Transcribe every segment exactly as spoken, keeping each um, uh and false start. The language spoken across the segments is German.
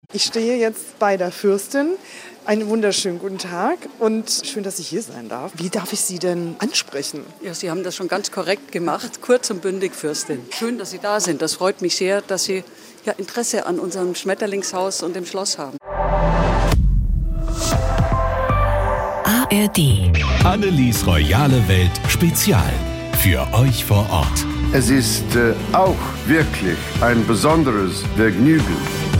Ich stehe jetzt bei der Fürstin. Einen wunderschönen guten Tag und schön, dass ich hier sein darf. Wie darf ich Sie denn ansprechen? Ja, Sie haben das schon ganz korrekt gemacht. Kurz und bündig, Fürstin. Schön, dass Sie da sind. Das freut mich sehr, dass Sie ja, Interesse an unserem Schmetterlingshaus und dem Schloss haben. A R D. Annelies royale Welt Spezial. Für euch vor Ort. Es ist äh, auch wirklich ein besonderes Vergnügen.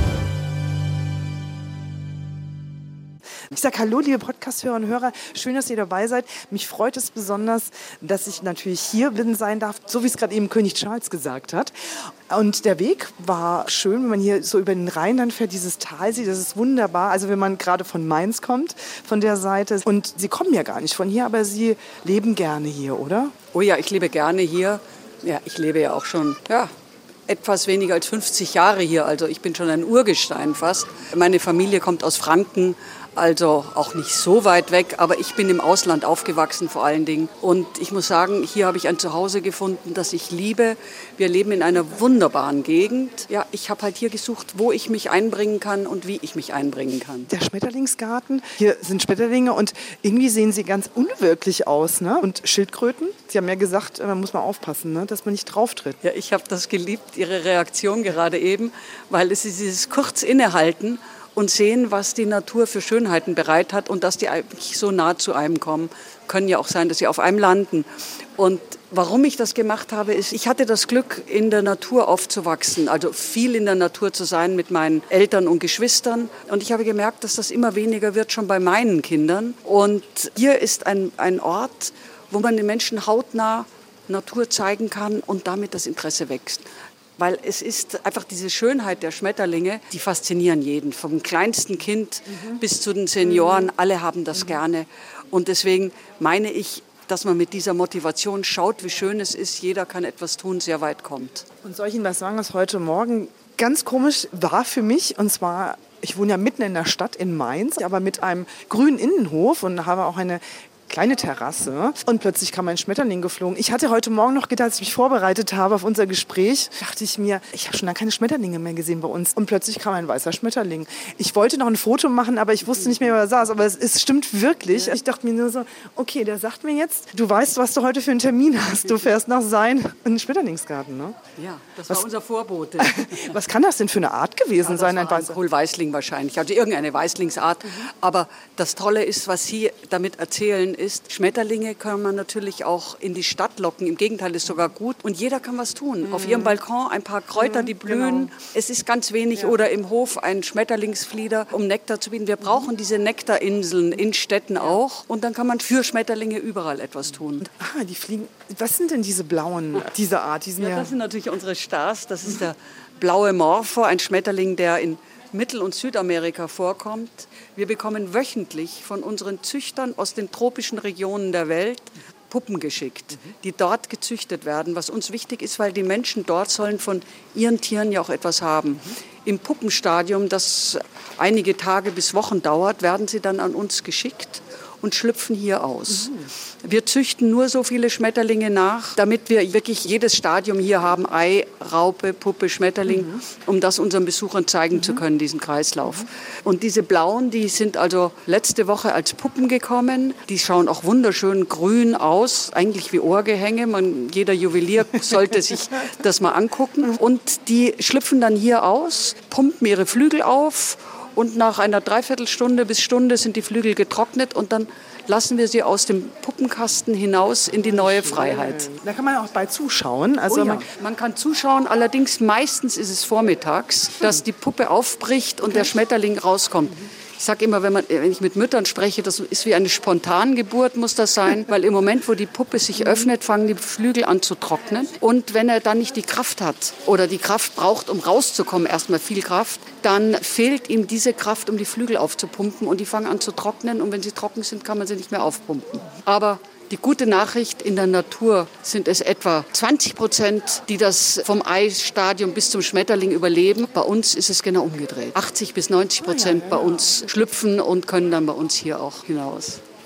Ich sage hallo, liebe Podcast-Hörer und Hörer. Schön, dass ihr dabei seid. Mich freut es besonders, dass ich natürlich hier bin sein darf, so wie es gerade eben König Charles gesagt hat. Und der Weg war schön, wenn man hier so über den Rhein dann fährt, dieses Tal sieht, das ist wunderbar. Also wenn man gerade von Mainz kommt, von der Seite. Und Sie kommen ja gar nicht von hier, aber Sie leben gerne hier, oder? Oh ja, ich lebe gerne hier. Ja, ich lebe ja auch schon, ja, etwas weniger als fünfzig Jahre hier. Also ich bin schon ein Urgestein fast. Meine Familie kommt aus Franken. Also auch nicht so weit weg, aber ich bin im Ausland aufgewachsen vor allen Dingen. Und ich muss sagen, hier habe ich ein Zuhause gefunden, das ich liebe. Wir leben in einer wunderbaren Gegend. Ja, ich habe halt hier gesucht, wo ich mich einbringen kann und wie ich mich einbringen kann. Der Schmetterlingsgarten, hier sind Schmetterlinge und irgendwie sehen sie ganz unwirklich aus, ne? Und Schildkröten, Sie haben ja gesagt, man muss mal aufpassen, ne? Dass man nicht drauf tritt. Ja, ich habe das geliebt, Ihre Reaktion gerade eben, weil es ist dieses kurz Innehalten und sehen, was die Natur für Schönheiten bereit hat und dass die eigentlich so nah zu einem kommen. Können ja auch sein, dass sie auf einem landen. Und warum ich das gemacht habe, ist, ich hatte das Glück, in der Natur aufzuwachsen, also viel in der Natur zu sein mit meinen Eltern und Geschwistern. Und ich habe gemerkt, dass das immer weniger wird, schon bei meinen Kindern. Und hier ist ein, ein Ort, wo man den Menschen hautnah Natur zeigen kann und damit das Interesse wächst. Weil es ist einfach diese Schönheit der Schmetterlinge, die faszinieren jeden. Vom kleinsten Kind mhm. bis zu den Senioren, mhm. alle haben das mhm. gerne. Und deswegen meine ich, dass man mit dieser Motivation schaut, wie schön es ist, jeder kann etwas tun, sehr weit kommt. Und soll ich Ihnen was sagen, was heute Morgen ganz komisch war für mich? Und zwar, ich wohne ja mitten in der Stadt in Mainz, aber mit einem grünen Innenhof und habe auch eine kleine Terrasse und plötzlich kam ein Schmetterling geflogen. Ich hatte heute Morgen noch gedacht, als ich mich vorbereitet habe auf unser Gespräch, dachte ich mir, ich habe schon lange keine Schmetterlinge mehr gesehen bei uns. Und plötzlich kam ein weißer Schmetterling. Ich wollte noch ein Foto machen, aber ich wusste nicht mehr, wer er saß. Aber es, es stimmt wirklich. Ich dachte mir nur so, okay, der sagt mir jetzt, du weißt, was du heute für einen Termin hast. Du fährst nach Sein in den Schmetterlingsgarten, ne? Ja, das was, war unser Vorbote. Was kann das denn für eine Art gewesen ja, sein? Das war ein Kohlweißling wahrscheinlich, also irgendeine Weißlingsart. Mhm. Aber das Tolle ist, was Sie damit erzählen, ist, Schmetterlinge kann man natürlich auch in die Stadt locken. Im Gegenteil, ist sogar gut. Und jeder kann was tun. Mhm. Auf ihrem Balkon ein paar Kräuter, die blühen. Genau. Es ist ganz wenig. Ja. Oder im Hof ein Schmetterlingsflieder, um Nektar zu bieten. Wir brauchen diese Nektarinseln in Städten ja. auch. Und dann kann man für Schmetterlinge überall etwas tun. Ah, die fliegen. Was sind denn diese blauen, diese Art? Die sind ja, ja, das sind natürlich unsere Stars. Das ist der blaue Morpho, ein Schmetterling, der in Mittel- und Südamerika vorkommt. Wir bekommen wöchentlich von unseren Züchtern aus den tropischen Regionen der Welt Puppen geschickt, die dort gezüchtet werden, was uns wichtig ist, weil die Menschen dort sollen von ihren Tieren ja auch etwas haben. Im Puppenstadium, das einige Tage bis Wochen dauert, werden sie dann an uns geschickt und schlüpfen hier aus. Mhm. Wir züchten nur so viele Schmetterlinge nach, damit wir wirklich jedes Stadium hier haben, Ei, Raupe, Puppe, Schmetterling, mhm. um das unseren Besuchern zeigen mhm. zu können, diesen Kreislauf. Mhm. Und diese blauen, die sind also letzte Woche als Puppen gekommen. Die schauen auch wunderschön grün aus, eigentlich wie Ohrgehänge. Man, jeder Juwelier sollte sich das mal angucken. Und die schlüpfen dann hier aus, pumpen ihre Flügel auf. Und nach einer Dreiviertelstunde bis Stunde sind die Flügel getrocknet und dann lassen wir sie aus dem Puppenkasten hinaus in die neue Freiheit. Da kann man auch bei zuschauen. Also oh ja. man, man kann zuschauen, allerdings meistens ist es vormittags, dass die Puppe aufbricht und der Schmetterling rauskommt. Ich sage immer, wenn, man, wenn ich mit Müttern spreche, das ist wie eine Spontangeburt, muss das sein. Weil im Moment, wo die Puppe sich öffnet, fangen die Flügel an zu trocknen. Und wenn er dann nicht die Kraft hat oder die Kraft braucht, um rauszukommen, erstmal viel Kraft, dann fehlt ihm diese Kraft, um die Flügel aufzupumpen. Und die fangen an zu trocknen. Und wenn sie trocken sind, kann man sie nicht mehr aufpumpen. Aber die gute Nachricht, in der Natur sind es etwa zwanzig Prozent, die das vom Eistadium bis zum Schmetterling überleben. Bei uns ist es genau umgedreht. achtzig bis neunzig Prozent bei uns schlüpfen und können dann bei uns hier auch hinaus.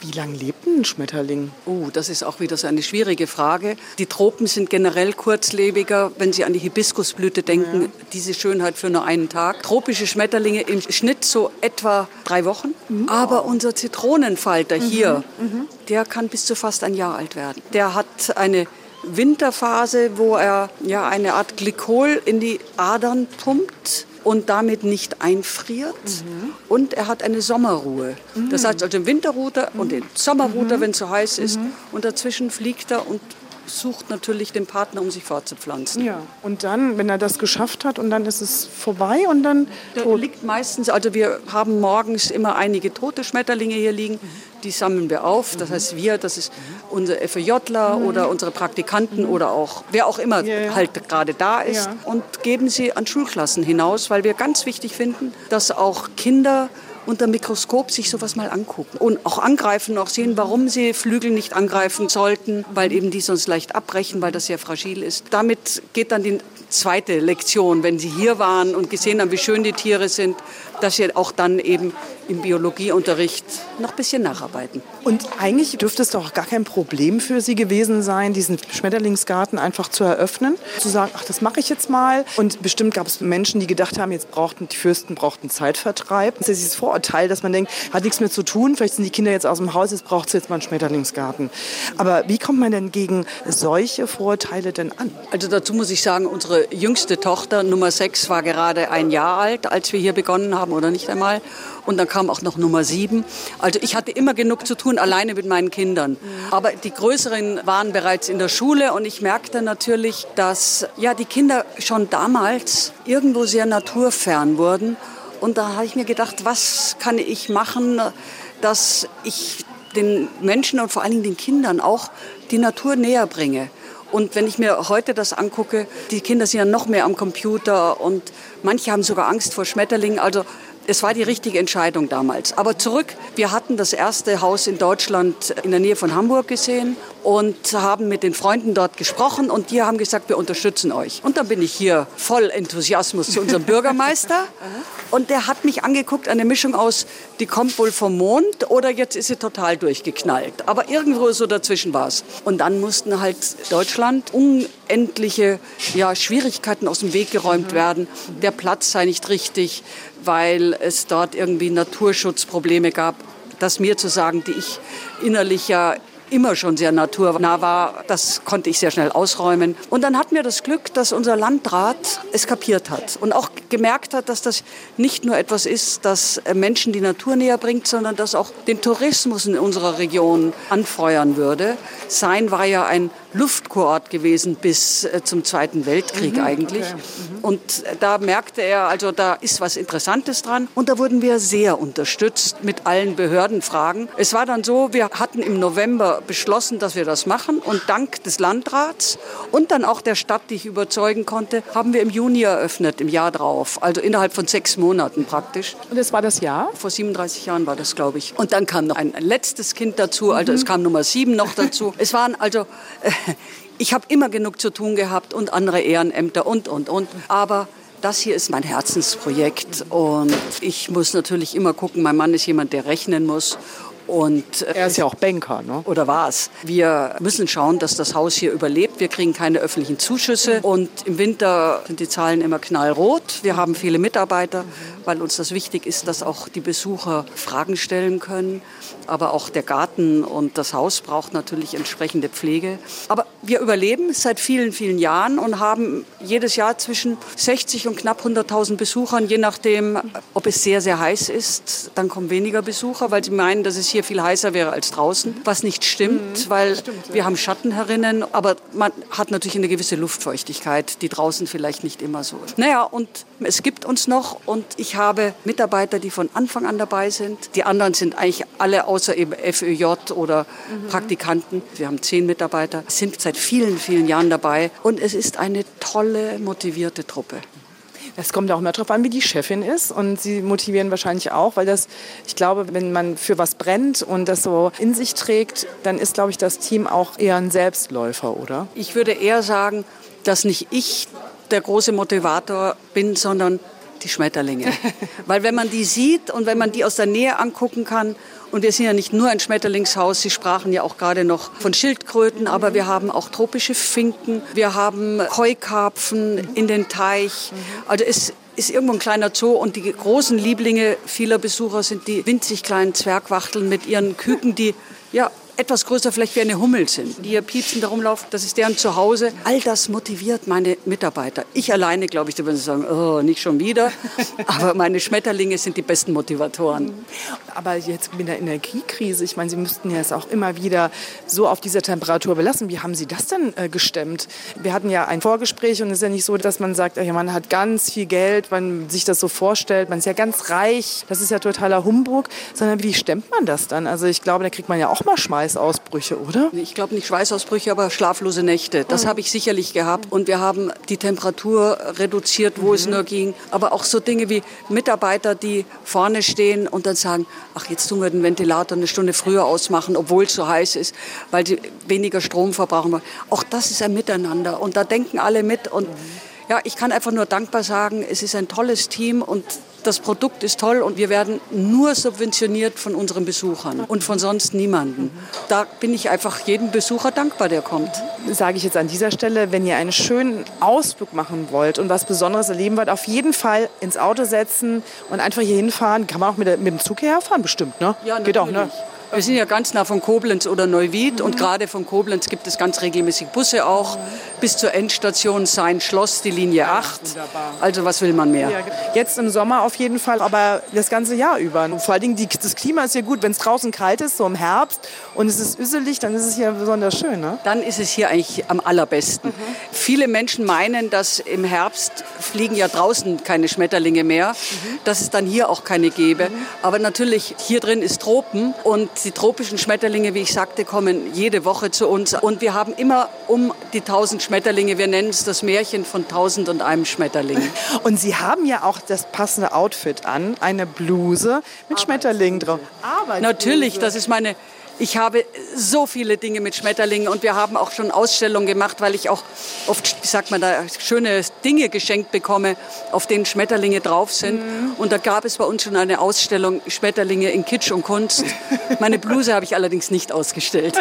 Wie lange lebt ein Schmetterling? Oh, das ist auch wieder so eine schwierige Frage. Die Tropen sind generell kurzlebiger. Wenn Sie an die Hibiskusblüte denken, ja. diese Schönheit für nur einen Tag. Tropische Schmetterlinge im Schnitt so etwa drei Wochen. Mhm. Aber unser Zitronenfalter mhm. hier, mhm. der kann bis zu fast ein Jahr alt werden. Der hat eine Winterphase, wo er ja eine Art Glykol in die Adern pumpt und damit nicht einfriert. Mhm. Und er hat eine Sommerruhe. Mhm. Das heißt also im Winter ruht er und im Sommer ruht er, wenn es so heiß ist. Mhm. Und dazwischen fliegt er und sucht natürlich den Partner, um sich fortzupflanzen. Ja. Und dann, wenn er das geschafft hat, und dann ist es vorbei und dann Der tot. liegt meistens, also wir haben morgens immer einige tote Schmetterlinge hier liegen. Die sammeln wir auf. Das heißt wir, das ist unser FEJler mhm. oder unsere Praktikanten mhm. oder auch wer auch immer ja, ja. halt gerade da ist ja. und geben sie an Schulklassen hinaus, weil wir ganz wichtig finden, dass auch Kinder unter Mikroskop sich sowas mal angucken und auch angreifen, auch sehen, warum sie Flügel nicht angreifen sollten, weil eben die sonst leicht abbrechen, weil das sehr fragil ist. Damit geht dann die zweite Lektion, wenn Sie hier waren und gesehen haben, wie schön die Tiere sind, dass Sie auch dann eben im Biologieunterricht noch ein bisschen nacharbeiten. Und eigentlich dürfte es doch gar kein Problem für Sie gewesen sein, diesen Schmetterlingsgarten einfach zu eröffnen, zu sagen, ach, das mache ich jetzt mal. Und bestimmt gab es Menschen, die gedacht haben, jetzt brauchten die Fürsten brauchten Zeitvertreib. Das ist dieses Vorurteil, dass man denkt, hat nichts mehr zu tun, vielleicht sind die Kinder jetzt aus dem Haus, jetzt braucht es jetzt mal einen Schmetterlingsgarten. Aber wie kommt man denn gegen solche Vorurteile denn an? Also dazu muss ich sagen, unsere jüngste Tochter, Nummer sechs, war gerade ein Jahr alt, als wir hier begonnen haben, oder nicht einmal. Und dann kam auch noch Nummer sieben. Also ich hatte immer genug zu tun, alleine mit meinen Kindern. Aber die Größeren waren bereits in der Schule und ich merkte natürlich, dass ja, die Kinder schon damals irgendwo sehr naturfern wurden. Und da habe ich mir gedacht, was kann ich machen, dass ich den Menschen und vor allen Dingen den Kindern auch die Natur näher bringe. Und wenn ich mir heute das angucke, die Kinder sind ja noch mehr am Computer und manche haben sogar Angst vor Schmetterlingen. Also es war die richtige Entscheidung damals. Aber zurück, wir hatten das erste Haus in Deutschland in der Nähe von Hamburg gesehen und haben mit den Freunden dort gesprochen und die haben gesagt, wir unterstützen euch. Und dann bin ich hier voll Enthusiasmus zu unserem Bürgermeister und der hat mich angeguckt, eine Mischung aus, die kommt wohl vom Mond oder jetzt ist sie total durchgeknallt. Aber irgendwo so dazwischen war es. Und dann mussten halt Deutschland unendliche ja, Schwierigkeiten aus dem Weg geräumt werden. Der Platz sei nicht richtig, weil es dort irgendwie Naturschutzprobleme gab. Das mir zu sagen, die ich innerlich ja immer schon sehr naturnah war, das konnte ich sehr schnell ausräumen. Und dann hatten wir das Glück, dass unser Landrat es kapiert hat und auch gemerkt hat, dass das nicht nur etwas ist, das Menschen die Natur näher bringt, sondern das auch den Tourismus in unserer Region anfeuern würde. Sein war ja ein Luftkurort gewesen bis zum Zweiten Weltkrieg mhm, eigentlich. Okay. Mhm. Und da merkte er, also da ist was Interessantes dran. Und da wurden wir sehr unterstützt mit allen Behördenfragen. Es war dann so, wir hatten im November beschlossen, dass wir das machen. Und dank des Landrats und dann auch der Stadt, die ich überzeugen konnte, haben wir im Juni eröffnet, im Jahr drauf. Also innerhalb von sechs Monaten praktisch. Und das war das Jahr? Vor siebenunddreißig Jahren war das, glaube ich. Und dann kam noch ein, ein letztes Kind dazu, also mhm. es kam Nummer sieben noch dazu. Es waren also... Äh, Ich habe immer genug zu tun gehabt und andere Ehrenämter und, und, und. Aber das hier ist mein Herzensprojekt und ich muss natürlich immer gucken, mein Mann ist jemand, der rechnen muss. Und, er ist ja auch Banker, ne? Oder war's. Wir müssen schauen, dass das Haus hier überlebt. Wir kriegen keine öffentlichen Zuschüsse und im Winter sind die Zahlen immer knallrot. Wir haben viele Mitarbeiter, weil uns das wichtig ist, dass auch die Besucher Fragen stellen können. Aber auch der Garten und das Haus braucht natürlich entsprechende Pflege. Aber wir überleben seit vielen, vielen Jahren und haben jedes Jahr zwischen sechzig und knapp hunderttausend Besuchern, je nachdem, ob es sehr, sehr heiß ist. Dann kommen weniger Besucher, weil sie meinen, dass es hier viel heißer wäre als draußen, was nicht stimmt, mhm, weil stimmt, ja. wir haben Schatten herinnen, aber man hat natürlich eine gewisse Luftfeuchtigkeit, die draußen vielleicht nicht immer so ist. Naja, und es gibt uns noch und ich habe Mitarbeiter, die von Anfang an dabei sind. Die anderen sind eigentlich alle außer eben FÖJ oder mhm. Praktikanten. Wir haben zehn Mitarbeiter, sind seit vielen, vielen Jahren dabei und es ist eine tolle, motivierte Truppe. Es kommt auch immer darauf an, wie die Chefin ist und sie motivieren wahrscheinlich auch, weil das, ich glaube, wenn man für was brennt und das so in sich trägt, dann ist, glaube ich, das Team auch eher ein Selbstläufer, oder? Ich würde eher sagen, dass nicht ich der große Motivator bin, sondern die Schmetterlinge. Weil wenn man die sieht und wenn man die aus der Nähe angucken kann, und wir sind ja nicht nur ein Schmetterlingshaus, Sie sprachen ja auch gerade noch von Schildkröten, aber wir haben auch tropische Finken, wir haben Keukarpfen in den Teich. Also es ist irgendwo ein kleiner Zoo und die großen Lieblinge vieler Besucher sind die winzig kleinen Zwergwachteln mit ihren Küken, die ja etwas größer vielleicht wie eine Hummel sind, die hier piepsen, da rumlaufen. Das ist deren Zuhause. All das motiviert meine Mitarbeiter. Ich alleine, glaube ich, da würden sie sagen, oh, nicht schon wieder. Aber meine Schmetterlinge sind die besten Motivatoren. Aber jetzt mit der Energiekrise, ich meine, Sie müssten ja es auch immer wieder so auf dieser Temperatur belassen. Wie haben Sie das denn äh, gestemmt? Wir hatten ja ein Vorgespräch und es ist ja nicht so, dass man sagt, ja, man hat ganz viel Geld, man sich das so vorstellt, man ist ja ganz reich, das ist ja totaler Humbug, sondern wie stemmt man das dann? Also ich glaube, da kriegt man ja auch mal Schweißausbrüche, oder? Ich glaube nicht Schweißausbrüche, aber schlaflose Nächte. Das habe ich sicherlich gehabt. Und wir haben die Temperatur reduziert, wo mhm. es nur ging. Aber auch so Dinge wie Mitarbeiter, die vorne stehen und dann sagen, ach, jetzt tun wir den Ventilator eine Stunde früher ausmachen, obwohl es so heiß ist, weil sie weniger Strom verbrauchen wollen. Auch das ist ein Miteinander. Und da denken alle mit. Und ja, ich kann einfach nur dankbar sagen, es ist ein tolles Team und das Produkt ist toll und wir werden nur subventioniert von unseren Besuchern und von sonst niemandem. Da bin ich einfach jedem Besucher dankbar, der kommt. Sage ich jetzt an dieser Stelle, wenn ihr einen schönen Ausflug machen wollt und was Besonderes erleben wollt, auf jeden Fall ins Auto setzen und einfach hier hinfahren. Kann man auch mit, der, mit dem Zug hierher fahren, bestimmt, ne? Ja, geht auch, ne? Wir sind ja ganz nah von Koblenz oder Neuwied mhm. und gerade von Koblenz gibt es ganz regelmäßig Busse auch. Mhm. Bis zur Endstation Sein-Schloss, die Linie acht. Wunderbar. Also was will man mehr? Ja, jetzt im Sommer auf jeden Fall, aber das ganze Jahr über. Und vor allen Dingen die, das Klima ist hier gut, wenn es draußen kalt ist, so im Herbst und es ist üsselig, dann ist es hier besonders schön, ne? Dann ist es hier eigentlich am allerbesten. Mhm. Viele Menschen meinen, dass im Herbst fliegen ja draußen keine Schmetterlinge mehr, mhm. dass es dann hier auch keine gäbe. Mhm. Aber natürlich, hier drin ist Tropen und die tropischen Schmetterlinge, wie ich sagte, kommen jede Woche zu uns. Und wir haben immer um die tausend Schmetterlinge, wir nennen es das Märchen von tausend und einem Schmetterling. Und Sie haben ja auch das passende Outfit an, eine Bluse mit Schmetterlingen drauf. Natürlich, das ist meine... Ich habe so viele Dinge mit Schmetterlingen und wir haben auch schon Ausstellungen gemacht, weil ich auch oft, wie sagt man da, schöne Dinge geschenkt bekomme, auf denen Schmetterlinge drauf sind. Mhm. Und da gab es bei uns schon eine Ausstellung Schmetterlinge in Kitsch und Kunst. Meine Bluse habe ich allerdings nicht ausgestellt.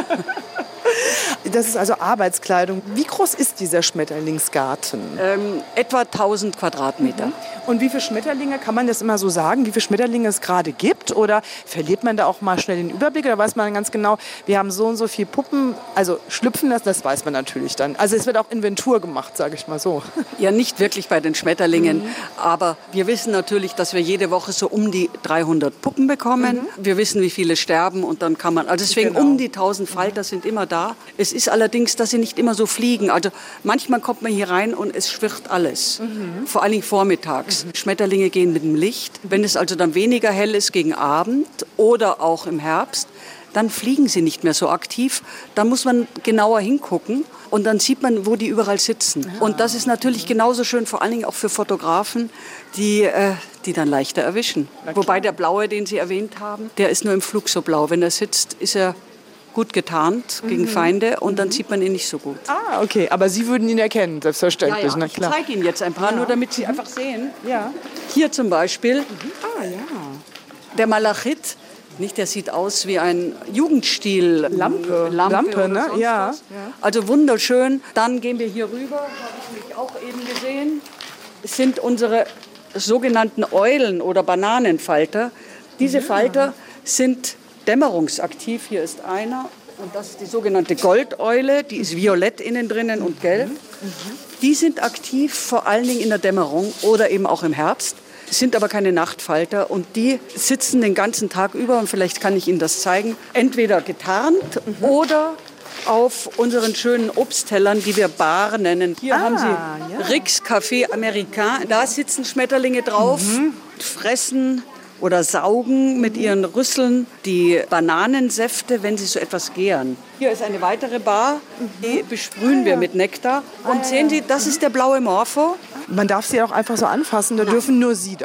Das ist also Arbeitskleidung. Wie groß ist dieser Schmetterlingsgarten? Ähm, etwa tausend Quadratmeter. Mhm. Und wie viele Schmetterlinge, kann man das immer so sagen, wie viele Schmetterlinge es gerade gibt? Oder verliert man da auch mal schnell den Überblick? Oder weiß man ganz genau, wir haben so und so viele Puppen, also schlüpfen das, das weiß man natürlich dann. Also es wird auch Inventur gemacht, sage ich mal so. Ja, nicht wirklich bei den Schmetterlingen, mhm. aber wir wissen natürlich, dass wir jede Woche so um die dreihundert Puppen bekommen. Mhm. Wir wissen, wie viele sterben und dann kann man, also deswegen genau. um die tausend Falter sind immer da. Es ist allerdings, dass sie nicht immer so fliegen. Also manchmal kommt man hier rein und es schwirrt alles, mhm. vor allen Dingen vormittags. Mhm. Schmetterlinge gehen mit dem Licht. Wenn es also dann weniger hell ist gegen Abend oder auch im Herbst, dann fliegen sie nicht mehr so aktiv. Da muss man genauer hingucken und dann sieht man, wo die überall sitzen. Ja. Und das ist natürlich genauso schön, vor allen Dingen auch für Fotografen, die, äh, die dann leichter erwischen. Wobei der blaue, den Sie erwähnt haben, der ist nur im Flug so blau. Wenn er sitzt, ist er gut getarnt gegen mhm. Feinde und dann sieht man ihn nicht so gut. Ah, okay. Aber Sie würden ihn erkennen, selbstverständlich. Ja, ja. Na, klar. Ich zeige Ihnen jetzt ein paar, ja. nur damit Sie mhm. einfach sehen. Ja. Hier zum Beispiel mhm. ah, ja. der Malachit. Nicht, der sieht aus wie ein Jugendstil. Lampe. Lampe, Lampe ne? Ja. ja. Also wunderschön. Dann gehen wir hier rüber, habe ich mich auch eben gesehen. Es sind unsere sogenannten Eulen oder Bananenfalter. Diese ja. Falter sind dämmerungsaktiv. Hier ist einer und das ist die sogenannte Goldeule, die ist violett innen drinnen und gelb. Mhm. Die sind aktiv vor allen Dingen in der Dämmerung oder eben auch im Herbst, sind aber keine Nachtfalter und die sitzen den ganzen Tag über und vielleicht kann ich Ihnen das zeigen, entweder getarnt mhm. oder auf unseren schönen Obsttellern, die wir Bar nennen. Hier ah, haben Sie ja. Rix Café Americain, da sitzen Schmetterlinge drauf, mhm. fressen oder saugen mit ihren Rüsseln die Bananensäfte, wenn sie so etwas gären. Hier ist eine weitere Bar, die besprühen ah, ja. wir mit Nektar. Und ah, sehen Sie, das ist der blaue Morpho. Man darf sie auch einfach so anfassen, da Nein. dürfen nur Sie das.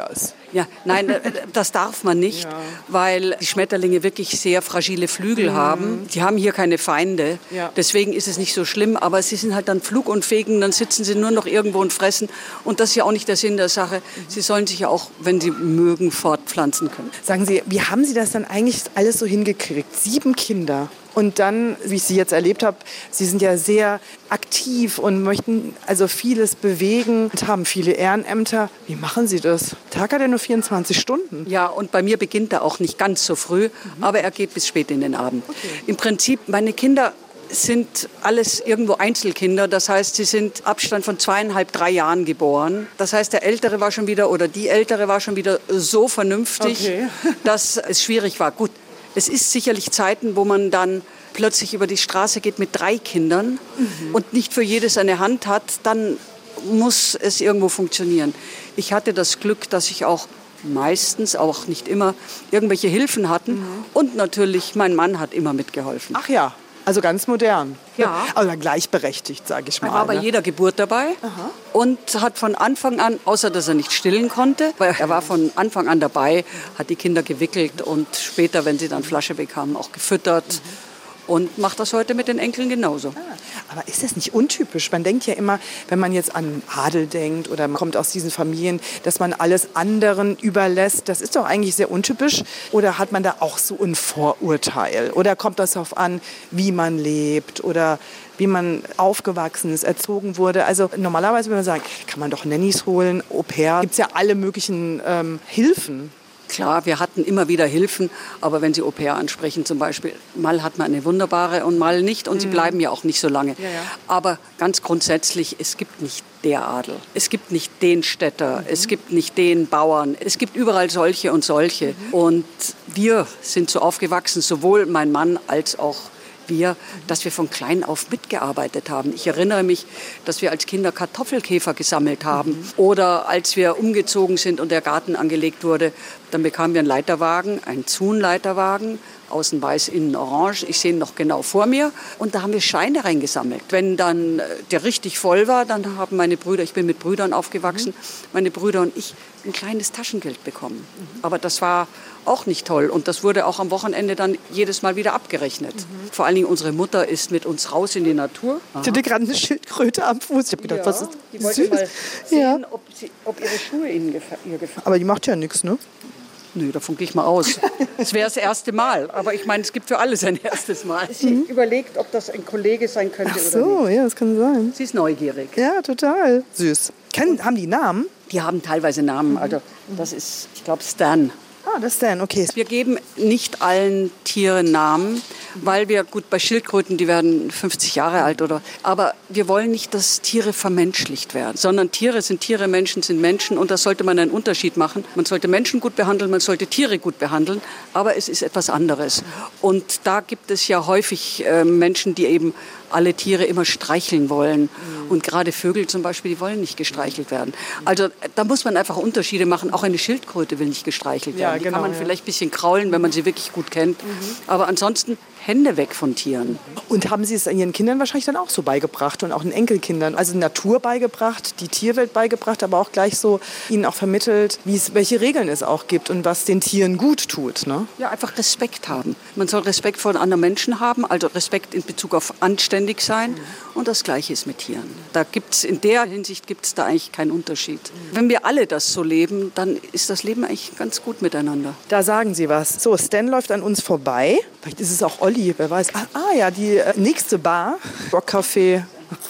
Ja, nein, das darf man nicht, ja. weil die Schmetterlinge wirklich sehr fragile Flügel mhm. haben. Die haben hier keine Feinde, ja. deswegen ist es nicht so schlimm, aber sie sind halt dann flugunfähig und dann sitzen sie nur noch irgendwo und fressen und das ist ja auch nicht der Sinn der Sache. Sie sollen sich ja auch, wenn sie mögen, fortpflanzen können. Sagen Sie, wie haben Sie das dann eigentlich alles so hingekriegt? Sieben Kinder. Und dann, wie ich Sie jetzt erlebt habe, Sie sind ja sehr aktiv und möchten also vieles bewegen und haben viele Ehrenämter. Wie machen Sie das? Der Tag hat ja nur vierundzwanzig Stunden. Ja, und bei mir beginnt er auch nicht ganz so früh, mhm. aber er geht bis spät in den Abend. Okay. Im Prinzip, meine Kinder sind alles irgendwo Einzelkinder. Das heißt, sie sind Abstand von zweieinhalb, drei Jahren geboren. Das heißt, der Ältere war schon wieder oder die Ältere war schon wieder so vernünftig, okay. dass es schwierig war. Gut. Es ist sicherlich Zeiten, wo man dann plötzlich über die Straße geht mit drei Kindern mhm. und nicht für jedes eine Hand hat, dann muss es irgendwo funktionieren. Ich hatte das Glück, dass ich auch meistens, auch nicht immer, irgendwelche Hilfen hatten mhm. und natürlich mein Mann hat immer mitgeholfen. Ach ja. Also ganz modern. Ja. Also gleichberechtigt, sage ich mal. Er war bei ne? jeder Geburt dabei Aha. und hat von Anfang an, außer dass er nicht stillen konnte, weil er war von Anfang an dabei, hat die Kinder gewickelt und später, wenn sie dann Flasche bekamen, auch gefüttert. Mhm. Und macht das heute mit den Enkeln genauso. Ah, aber ist das nicht untypisch? Man denkt ja immer, wenn man jetzt an Adel denkt oder man kommt aus diesen Familien, dass man alles anderen überlässt. Das ist doch eigentlich sehr untypisch. Oder hat man da auch so ein Vorurteil? Oder kommt das darauf an, wie man lebt oder wie man aufgewachsen ist, erzogen wurde? Also normalerweise würde man sagen, kann man doch Nannies holen, Au-pair. Gibt es ja alle möglichen ähm, Hilfen. Klar, wir hatten immer wieder Hilfen, aber wenn Sie Au-pair ansprechen zum Beispiel, mal hat man eine wunderbare und mal nicht und mhm. sie bleiben ja auch nicht so lange. Ja, ja. Aber ganz grundsätzlich, es gibt nicht der Adel, es gibt nicht den Städter, mhm. es gibt nicht den Bauern, es gibt überall solche und solche. Mhm. Und wir sind so aufgewachsen, sowohl mein Mann als auch wir, dass wir von klein auf mitgearbeitet haben. Ich erinnere mich, dass wir als Kinder Kartoffelkäfer gesammelt haben. Mhm. Oder als wir umgezogen sind und der Garten angelegt wurde, dann bekamen wir einen Leiterwagen, einen Zun-Leiterwagen, außen weiß, innen orange. Ich sehe ihn noch genau vor mir. Und da haben wir Scheine reingesammelt. Wenn dann der richtig voll war, dann haben meine Brüder, ich bin mit Brüdern aufgewachsen, mhm. meine Brüder und ich ein kleines Taschengeld bekommen. Mhm. Aber das war auch nicht toll. Und das wurde auch am Wochenende dann jedes Mal wieder abgerechnet. Mhm. Vor allen Dingen unsere Mutter ist mit uns raus in die Natur. Aha. Ich hatte gerade eine Schildkröte am Fuß. Ich habe gedacht, ja, was ist die wollte süß. Mal sehen, ja. ob, sie, ob ihre Schuhe ihnen gefa- ihr gefallen. Aber die macht ja nichts, ne? Nö, davon gehe ich mal aus. Es wäre das erste Mal. Aber ich meine, es gibt für alles ein erstes Mal. Sie mhm. überlegt, ob das ein Kollege sein könnte Ach oder so, nicht. ja, das kann sein. Sie ist neugierig. Ja, total. Süß. Kennen, haben die Namen? Die haben teilweise Namen. Also das ist, ich glaube, Stan. Ah, das Stan, okay. Wir geben nicht allen Tieren Namen, weil wir, gut, bei Schildkröten, die werden fünfzig Jahre alt, oder, aber wir wollen nicht, dass Tiere vermenschlicht werden, sondern Tiere sind Tiere, Menschen sind Menschen und da sollte man einen Unterschied machen. Man sollte Menschen gut behandeln, man sollte Tiere gut behandeln, aber es ist etwas anderes. Und da gibt es ja häufig äh, Menschen, die eben alle Tiere immer streicheln wollen. Mhm. Und gerade Vögel zum Beispiel, die wollen nicht gestreichelt werden. Also da muss man einfach Unterschiede machen. Auch eine Schildkröte will nicht gestreichelt werden. Ja, die genau, kann man ja. vielleicht ein bisschen kraulen, wenn man sie wirklich gut kennt. Mhm. Aber ansonsten Hände weg von Tieren. Und haben Sie es Ihren Kindern wahrscheinlich dann auch so beigebracht und auch den Enkelkindern? Also Natur beigebracht, die Tierwelt beigebracht, aber auch gleich so ihnen auch vermittelt, wie es, welche Regeln es auch gibt und was den Tieren gut tut, ne? Ja, einfach Respekt haben. Man soll Respekt vor anderen Menschen haben, also Respekt in Bezug auf anständig sein. Mhm. Und das Gleiche ist mit Tieren. Da gibt's, in der Hinsicht gibt es da eigentlich keinen Unterschied. Mhm. Wenn wir alle das so leben, dann ist das Leben eigentlich ganz gut miteinander. Da sagen Sie was. So, Stan läuft an uns vorbei. Vielleicht ist es auch Olli, wer weiß. Ah, ah ja, die äh, nächste Bar, Rockcafé.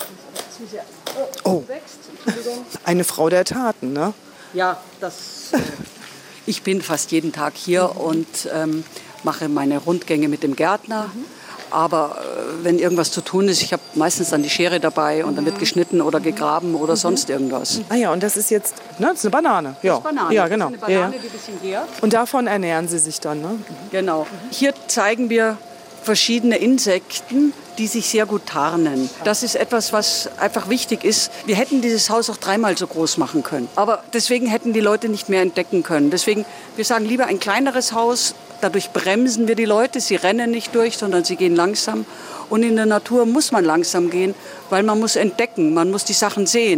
Oh, eine Frau der Taten, ne? Ja, das. Äh, ich bin fast jeden Tag hier mhm. und ähm, mache meine Rundgänge mit dem Gärtner. Mhm. Aber äh, wenn irgendwas zu tun ist, ich habe meistens dann die Schere dabei und dann wird geschnitten oder gegraben oder mhm. sonst irgendwas. Ah ja, und das ist jetzt, ne, das ist eine Banane. Ja, das ist Banane. Ja, genau. Das ist eine Banane, ja. die ein bisschen gärt. Und davon ernähren Sie sich dann, ne? Genau. Hier zeigen wir verschiedene Insekten, die sich sehr gut tarnen. Das ist etwas, was einfach wichtig ist. Wir hätten dieses Haus auch dreimal so groß machen können. Aber deswegen hätten die Leute nicht mehr entdecken können. Deswegen, wir sagen lieber ein kleineres Haus. Dadurch bremsen wir die Leute. Sie rennen nicht durch, sondern sie gehen langsam. Und in der Natur muss man langsam gehen, weil man muss entdecken, man muss die Sachen sehen.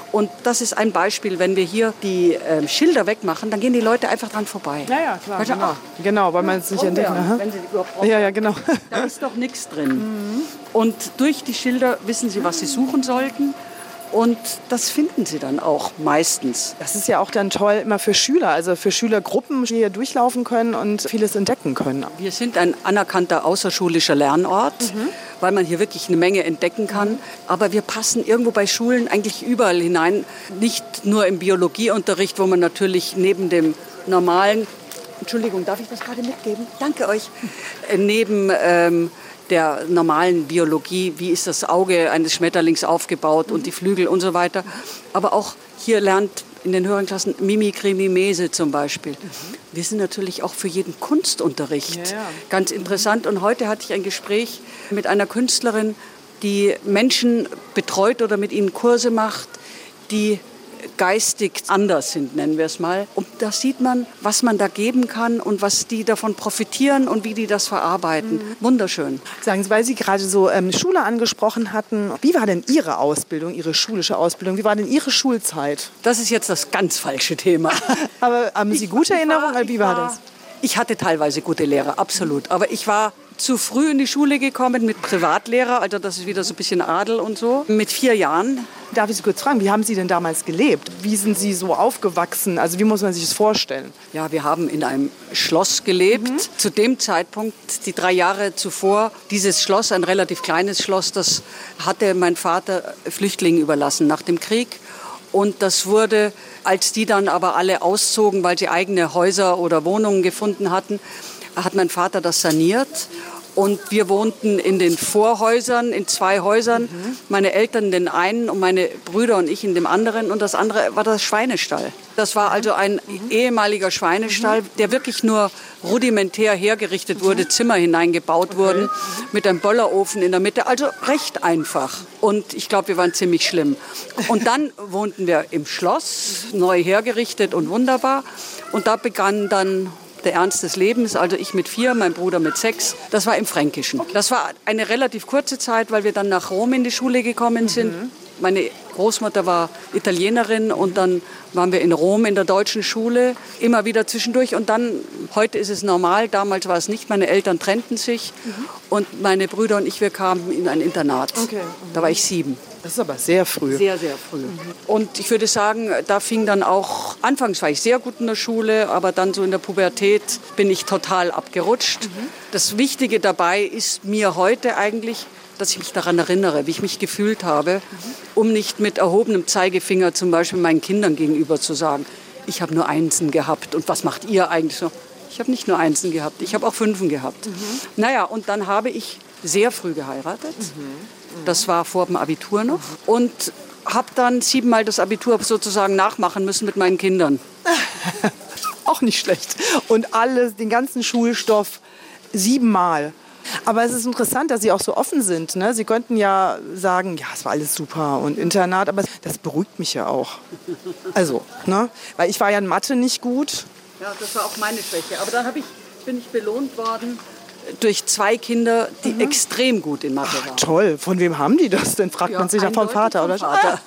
Und das ist ein Beispiel, wenn wir hier die äh, Schilder wegmachen, dann gehen die Leute einfach dran vorbei. Ja, ja, klar. Weil, Genau, ach, genau weil man es nicht entdeckt. Brombeeren, wenn sie die überhaupt brauchen. Ja, ja, genau. Da ist doch nichts drin. Mhm. Und durch die Schilder wissen sie, was sie suchen sollten. Und das finden sie dann auch meistens. Das ist ja auch dann toll immer für Schüler, also für Schülergruppen, die hier durchlaufen können und vieles entdecken können. Wir sind ein anerkannter außerschulischer Lernort, mhm. weil man hier wirklich eine Menge entdecken kann. Aber wir passen irgendwo bei Schulen eigentlich überall hinein. Nicht nur im Biologieunterricht, wo man natürlich neben dem normalen, Entschuldigung, darf ich das gerade mitgeben? Danke euch. Äh, neben ähm, der normalen Biologie, wie ist das Auge eines Schmetterlings aufgebaut und die Flügel und so weiter. Aber auch hier lernt in den höheren Klassen Mimikry, Mimese zum Beispiel. Mhm. Wir sind natürlich auch für jeden Kunstunterricht ja, ja. ganz interessant. Und heute hatte ich ein Gespräch mit einer Künstlerin, die Menschen betreut oder mit ihnen Kurse macht, die geistig anders sind, nennen wir es mal. Und da sieht man, was man da geben kann und was die davon profitieren und wie die das verarbeiten. Mhm. Wunderschön. Sagen Sie, weil Sie gerade so ähm, Schule angesprochen hatten, wie war denn Ihre Ausbildung, Ihre schulische Ausbildung? Wie war denn Ihre Schulzeit? Das ist jetzt das ganz falsche Thema. Aber haben Sie gute ich, Erinnerungen? Ich war, wie war war, das? Ich hatte teilweise gute Lehrer, absolut. Aber ich war zu früh in die Schule gekommen mit Privatlehrer, also das ist wieder so ein bisschen Adel und so. Mit vier Jahren. Darf ich Sie kurz fragen, wie haben Sie denn damals gelebt? Wie sind Sie so aufgewachsen? Also wie muss man sich das vorstellen? Ja, wir haben in einem Schloss gelebt. Mhm. Zu dem Zeitpunkt, die drei Jahre zuvor, dieses Schloss, ein relativ kleines Schloss, das hatte mein Vater Flüchtlingen überlassen nach dem Krieg. Und das wurde, als die dann aber alle auszogen, weil sie eigene Häuser oder Wohnungen gefunden hatten, hat mein Vater das saniert. Und wir wohnten in den Vorhäusern, in zwei Häusern. Mhm. Meine Eltern in den einen und meine Brüder und ich in dem anderen. Und das andere war das Schweinestall. Das war also ein mhm. ehemaliger Schweinestall, mhm. der wirklich nur rudimentär hergerichtet wurde, mhm. Zimmer hineingebaut okay. wurden, mit einem Bollerofen in der Mitte. Also recht einfach. Und ich glaube, wir waren ziemlich schlimm. Und dann wohnten wir im Schloss, neu hergerichtet und wunderbar. Und da begann dann der Ernst des Lebens, also ich mit vier, mein Bruder mit sechs. Das war im Fränkischen. Das war eine relativ kurze Zeit, weil wir dann nach Rom in die Schule gekommen sind. Mhm. Meine Großmutter war Italienerin und dann waren wir in Rom in der deutschen Schule, immer wieder zwischendurch. Und dann, heute ist es normal, damals war es nicht, meine Eltern trennten sich mhm. und meine Brüder und ich, wir kamen in ein Internat. Okay. Mhm. Da war ich sieben. Das ist aber sehr früh. Sehr, sehr früh. Mhm. Und ich würde sagen, da fing dann auch, anfangs war ich sehr gut in der Schule, aber dann so in der Pubertät bin ich total abgerutscht. Mhm. Das Wichtige dabei ist mir heute eigentlich, dass ich mich daran erinnere, wie ich mich gefühlt habe, mhm. um nicht mit erhobenem Zeigefinger zum Beispiel meinen Kindern gegenüber zu sagen, ich habe nur Einsen gehabt und was macht ihr eigentlich so? Ich habe nicht nur Einsen gehabt, ich habe auch Fünfen gehabt. Mhm. Naja, und dann habe ich sehr früh geheiratet. Mhm. Das war vor dem Abitur noch. Und habe dann siebenmal das Abitur sozusagen nachmachen müssen mit meinen Kindern. Auch nicht schlecht. Und alles, den ganzen Schulstoff siebenmal. Aber es ist interessant, dass Sie auch so offen sind. Ne? Sie könnten ja sagen, ja, es war alles super und Internat, aber das beruhigt mich ja auch. Also, ne? Weil ich war ja in Mathe nicht gut. Ja, das war auch meine Schwäche. Aber dann hab ich, bin ich belohnt worden durch zwei Kinder, die mhm. extrem gut in Mathe waren. Ach, toll. Von wem haben die das denn? Fragt ja, man sich ja vom Vater, oder? Vater.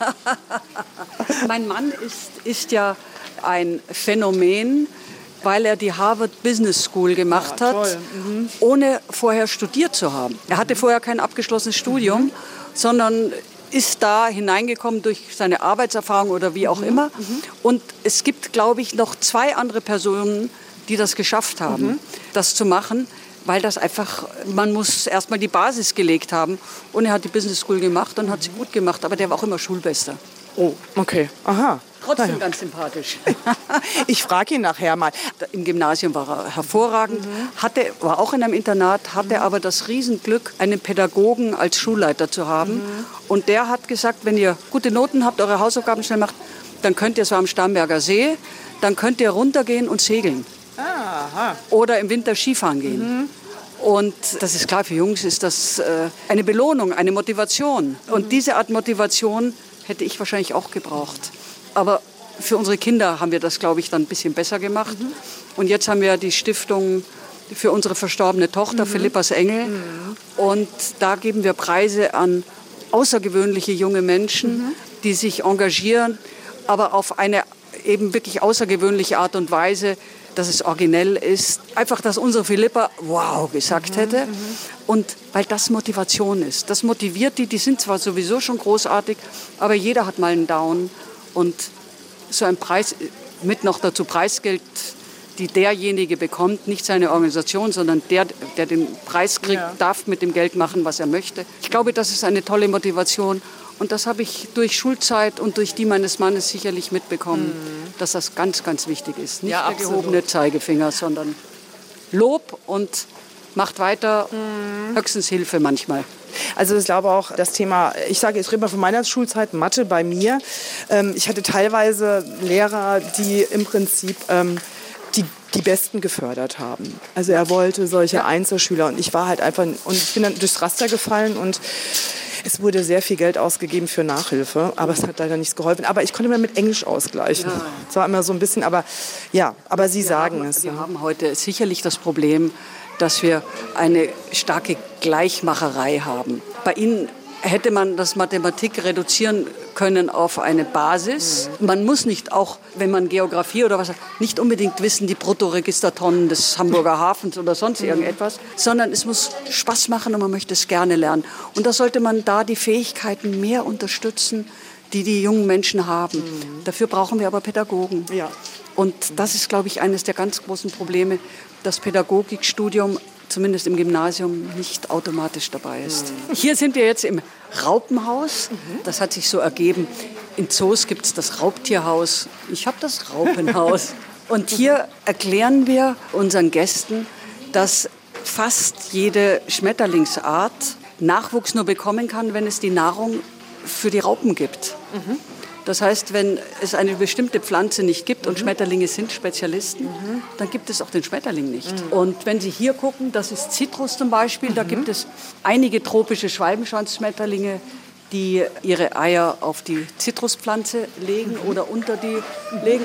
Mein Mann ist, ist ja ein Phänomen, weil er die Harvard Business School gemacht ja, hat, mhm. ohne vorher studiert zu haben. Er hatte vorher kein abgeschlossenes Studium, mhm. sondern ist da hineingekommen durch seine Arbeitserfahrung oder wie auch mhm. immer. Mhm. Und es gibt, glaube ich, noch zwei andere Personen, die das geschafft haben, mhm. das zu machen. Weil das einfach, man muss erstmal die Basis gelegt haben. Und er hat die Business School gemacht und hat sie gut gemacht. Aber der war auch immer Schulbester. Oh, okay. Aha. Trotzdem naja. ganz sympathisch. Ich frage ihn nachher mal. Im Gymnasium war er hervorragend, mhm. hatte, war auch in einem Internat, hatte mhm. aber das Riesenglück, einen Pädagogen als Schulleiter zu haben. Mhm. Und der hat gesagt, wenn ihr gute Noten habt, eure Hausaufgaben schnell macht, dann könnt ihr, es war am Starnberger See, dann könnt ihr runtergehen und segeln. Aha. Oder im Winter Skifahren gehen. Mhm. Und das ist klar, für Jungs ist das äh, eine Belohnung, eine Motivation. Mhm. Und diese Art Motivation hätte ich wahrscheinlich auch gebraucht. Aber für unsere Kinder haben wir das, glaube ich, dann ein bisschen besser gemacht. Mhm. Und jetzt haben wir die Stiftung für unsere verstorbene Tochter, mhm. Philippas Engel. Mhm. Und da geben wir Preise an außergewöhnliche junge Menschen, mhm. die sich engagieren, aber auf eine eben wirklich außergewöhnliche Art und Weise, dass es originell ist. Einfach, dass unsere Philippa wow gesagt mhm, hätte. Mhm. Und weil das Motivation ist. Das motiviert die, die sind zwar sowieso schon großartig, aber jeder hat mal einen Down. Und so ein Preis, mit noch dazu Preisgeld, die derjenige bekommt, nicht seine Organisation, sondern der, der den Preis kriegt, ja. darf mit dem Geld machen, was er möchte. Ich glaube, das ist eine tolle Motivation. Und das habe ich durch Schulzeit und durch die meines Mannes sicherlich mitbekommen, mhm. dass das ganz, ganz wichtig ist. Nicht ja, der gehobene Zeigefinger, sondern Lob und macht weiter, mhm. höchstens Hilfe manchmal. Also ich glaube auch, das Thema, ich sage, ich rede mal von meiner Schulzeit, Mathe bei mir. Ähm, ich hatte teilweise Lehrer, die im Prinzip ähm, die, die Besten gefördert haben. Also er wollte solche ja. Einzelschüler und ich war halt einfach, und ich bin dann durchs Raster gefallen und es wurde sehr viel Geld ausgegeben für Nachhilfe, aber es hat leider nichts geholfen. Aber ich konnte mir mit Englisch ausgleichen. Ja. Es war immer so ein bisschen, aber ja, aber Sie wir sagen haben, es. Wir haben heute sicherlich das Problem, dass wir eine starke Gleichmacherei haben. Bei Ihnen hätte man das Mathematik reduzieren können auf eine Basis. Mhm. Man muss nicht auch, wenn man Geografie oder was hat, nicht unbedingt wissen, die Bruttoregistertonnen des Hamburger Hafens oder sonst mhm. irgendetwas, sondern es muss Spaß machen und man möchte es gerne lernen. Und da sollte man da die Fähigkeiten mehr unterstützen, die die jungen Menschen haben. Mhm. Dafür brauchen wir aber Pädagogen. Ja. Und das ist, glaube ich, eines der ganz großen Probleme, das Pädagogikstudium, zumindest im Gymnasium, nicht automatisch dabei ist. Mhm. Hier sind wir jetzt im Raupenhaus. Mhm. Das hat sich so ergeben. In Zoos gibt es das Raubtierhaus. Ich habe das Raupenhaus. Und hier erklären wir unseren Gästen, dass fast jede Schmetterlingsart Nachwuchs nur bekommen kann, wenn es die Nahrung für die Raupen gibt. Mhm. Das heißt, wenn es eine bestimmte Pflanze nicht gibt und mhm. Schmetterlinge sind Spezialisten, mhm. dann gibt es auch den Schmetterling nicht. Mhm. Und wenn Sie hier gucken, das ist Zitrus zum Beispiel, mhm. da gibt es einige tropische Schwalbenschwanzschmetterlinge, die ihre Eier auf die Zitruspflanze legen mhm. oder unter die mhm. legen.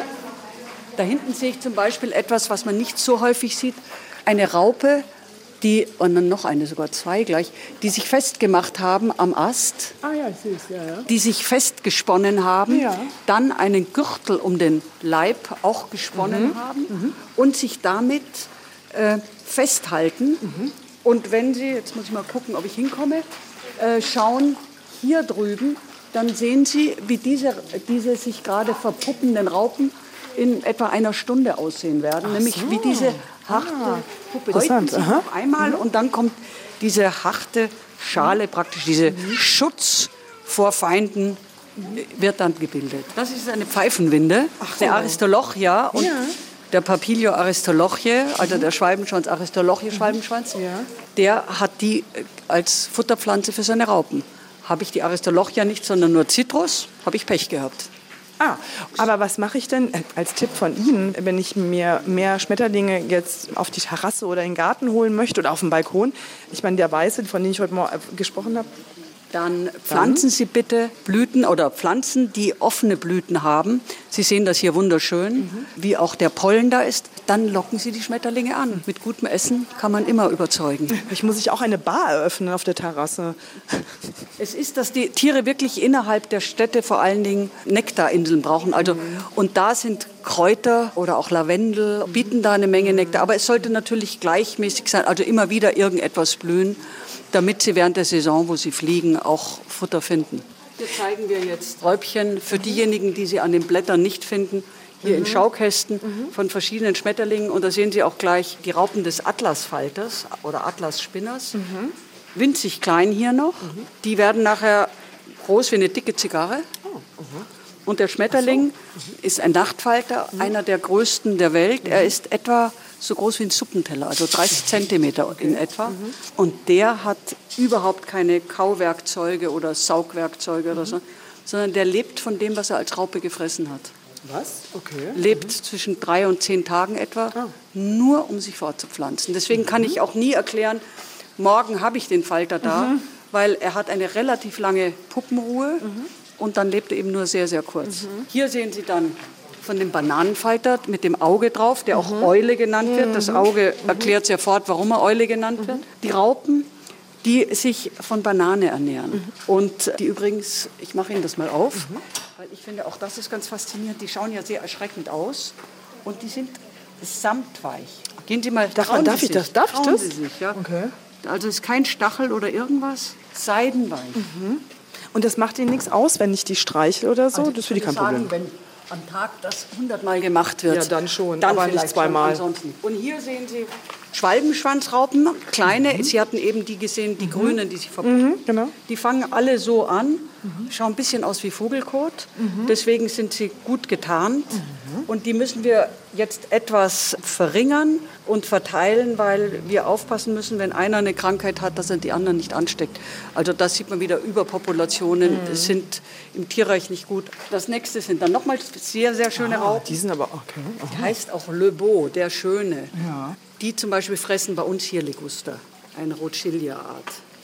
Da hinten sehe ich zum Beispiel etwas, was man nicht so häufig sieht, eine Raupe, die, und dann noch eine, sogar zwei gleich, die sich festgemacht haben am Ast, ah, ja, ich sehe es, ja, ja. die sich festgesponnen haben, ja. dann einen Gürtel um den Leib auch gesponnen mhm. haben mhm. und sich damit äh, festhalten. Mhm. Und wenn Sie, jetzt muss ich mal gucken, ob ich hinkomme, äh, schauen hier drüben, dann sehen Sie, wie diese, diese sich gerade verpuppenden Raupen in etwa einer Stunde aussehen werden. Ach Nämlich so. wie diese harte ah, Puppe. Häuten sich noch einmal mhm. und dann kommt diese harte Schale, praktisch diese mhm. Schutz vor Feinden, wird dann gebildet. Das ist eine Pfeifenwinde, Ach, der Aristolochia und ja. der Papilio aristolochiae, also der Schwalbenschwanz, Aristolochia-Schwalbenschwanz, ja. der hat die als Futterpflanze für seine Raupen. Habe ich die Aristolochia nicht, sondern nur Zitrus, habe ich Pech gehabt. Ah, aber was mache ich denn als Tipp von Ihnen, wenn ich mir mehr Schmetterlinge jetzt auf die Terrasse oder in den Garten holen möchte oder auf dem Balkon? Ich meine, der Weiße, von dem ich heute Morgen gesprochen habe. Dann pflanzen Sie bitte Blüten oder Pflanzen, die offene Blüten haben. Sie sehen das hier wunderschön, mhm. wie auch der Pollen da ist. Dann locken Sie die Schmetterlinge an. Mit gutem Essen kann man immer überzeugen. Ich muss ich auch eine Bar eröffnen auf der Terrasse. Es ist, dass die Tiere wirklich innerhalb der Städte vor allen Dingen Nektarinseln brauchen. Also, mhm. Und da sind Kräuter oder auch Lavendel, bieten da eine Menge Nektar. Aber es sollte natürlich gleichmäßig sein, also immer wieder irgendetwas blühen, damit sie während der Saison, wo sie fliegen, auch Futter finden. Hier zeigen wir jetzt Räubchen für diejenigen, die sie an den Blättern nicht finden, hier mhm. in Schaukästen mhm. von verschiedenen Schmetterlingen. Und da sehen Sie auch gleich die Raupen des Atlasfalters oder Atlasspinners. Mhm. Winzig klein hier noch. Mhm. Die werden nachher groß wie eine dicke Zigarre. Oh. Mhm. Und der Schmetterling so. mhm. ist ein Nachtfalter, mhm. einer der größten der Welt. Mhm. Er ist etwa so groß wie ein Suppenteller, also dreißig Zentimeter okay. in etwa. Mhm. Und der hat überhaupt keine Kauwerkzeuge oder Saugwerkzeuge mhm. oder so, sondern der lebt von dem, was er als Raupe gefressen hat. Was? Okay. Lebt mhm. zwischen drei und zehn Tagen etwa, ah. nur um sich fortzupflanzen. Deswegen mhm. kann ich auch nie erklären, morgen habe ich den Falter da, mhm. weil er hat eine relativ lange Puppenruhe mhm. und dann lebt er eben nur sehr, sehr kurz. Mhm. Hier sehen Sie dann von dem Bananenfalter mit dem Auge drauf, der auch mhm. Eule genannt wird. Das Auge mhm. erklärt sehr fort, warum er Eule genannt mhm. wird. Die Raupen, die sich von Banane ernähren. Mhm. Und die übrigens, ich mache Ihnen das mal auf, mhm. weil ich finde, auch das ist ganz faszinierend. Die schauen ja sehr erschreckend aus und die sind samtweich. Gehen Sie mal, darf, darf ich das? Darf ich das? Sie sich, ja. Okay. Also es ist kein Stachel oder irgendwas, seidenweich. Mhm. Und das macht Ihnen nichts aus, wenn ich die streichle oder so? Also das ist für die kein Problem. Sagen, wenn am Tag das hundertmal gemacht wird. Ja, dann schon, dann aber nicht zweimal. Und hier sehen Sie Schwalbenschwanzraupen, kleine. Mhm. Sie hatten eben die gesehen, die mhm. grünen, die sich verpuppen. Mhm, genau. Die fangen alle so an, mhm. schauen ein bisschen aus wie Vogelkot. Mhm. Deswegen sind sie gut getarnt. Mhm. Und die müssen wir jetzt etwas verringern und verteilen, weil wir aufpassen müssen, wenn einer eine Krankheit hat, dass er die anderen nicht ansteckt. Also das sieht man wieder, Überpopulationen mhm. sind im Tierreich nicht gut. Das nächste sind dann nochmal sehr, sehr schöne ah, Raupen. Die sind aber okay. Die heißt auch Le Beau, der Schöne. Ja. Die zum Beispiel fressen bei uns hier Liguster, eine Rothschildia-Art.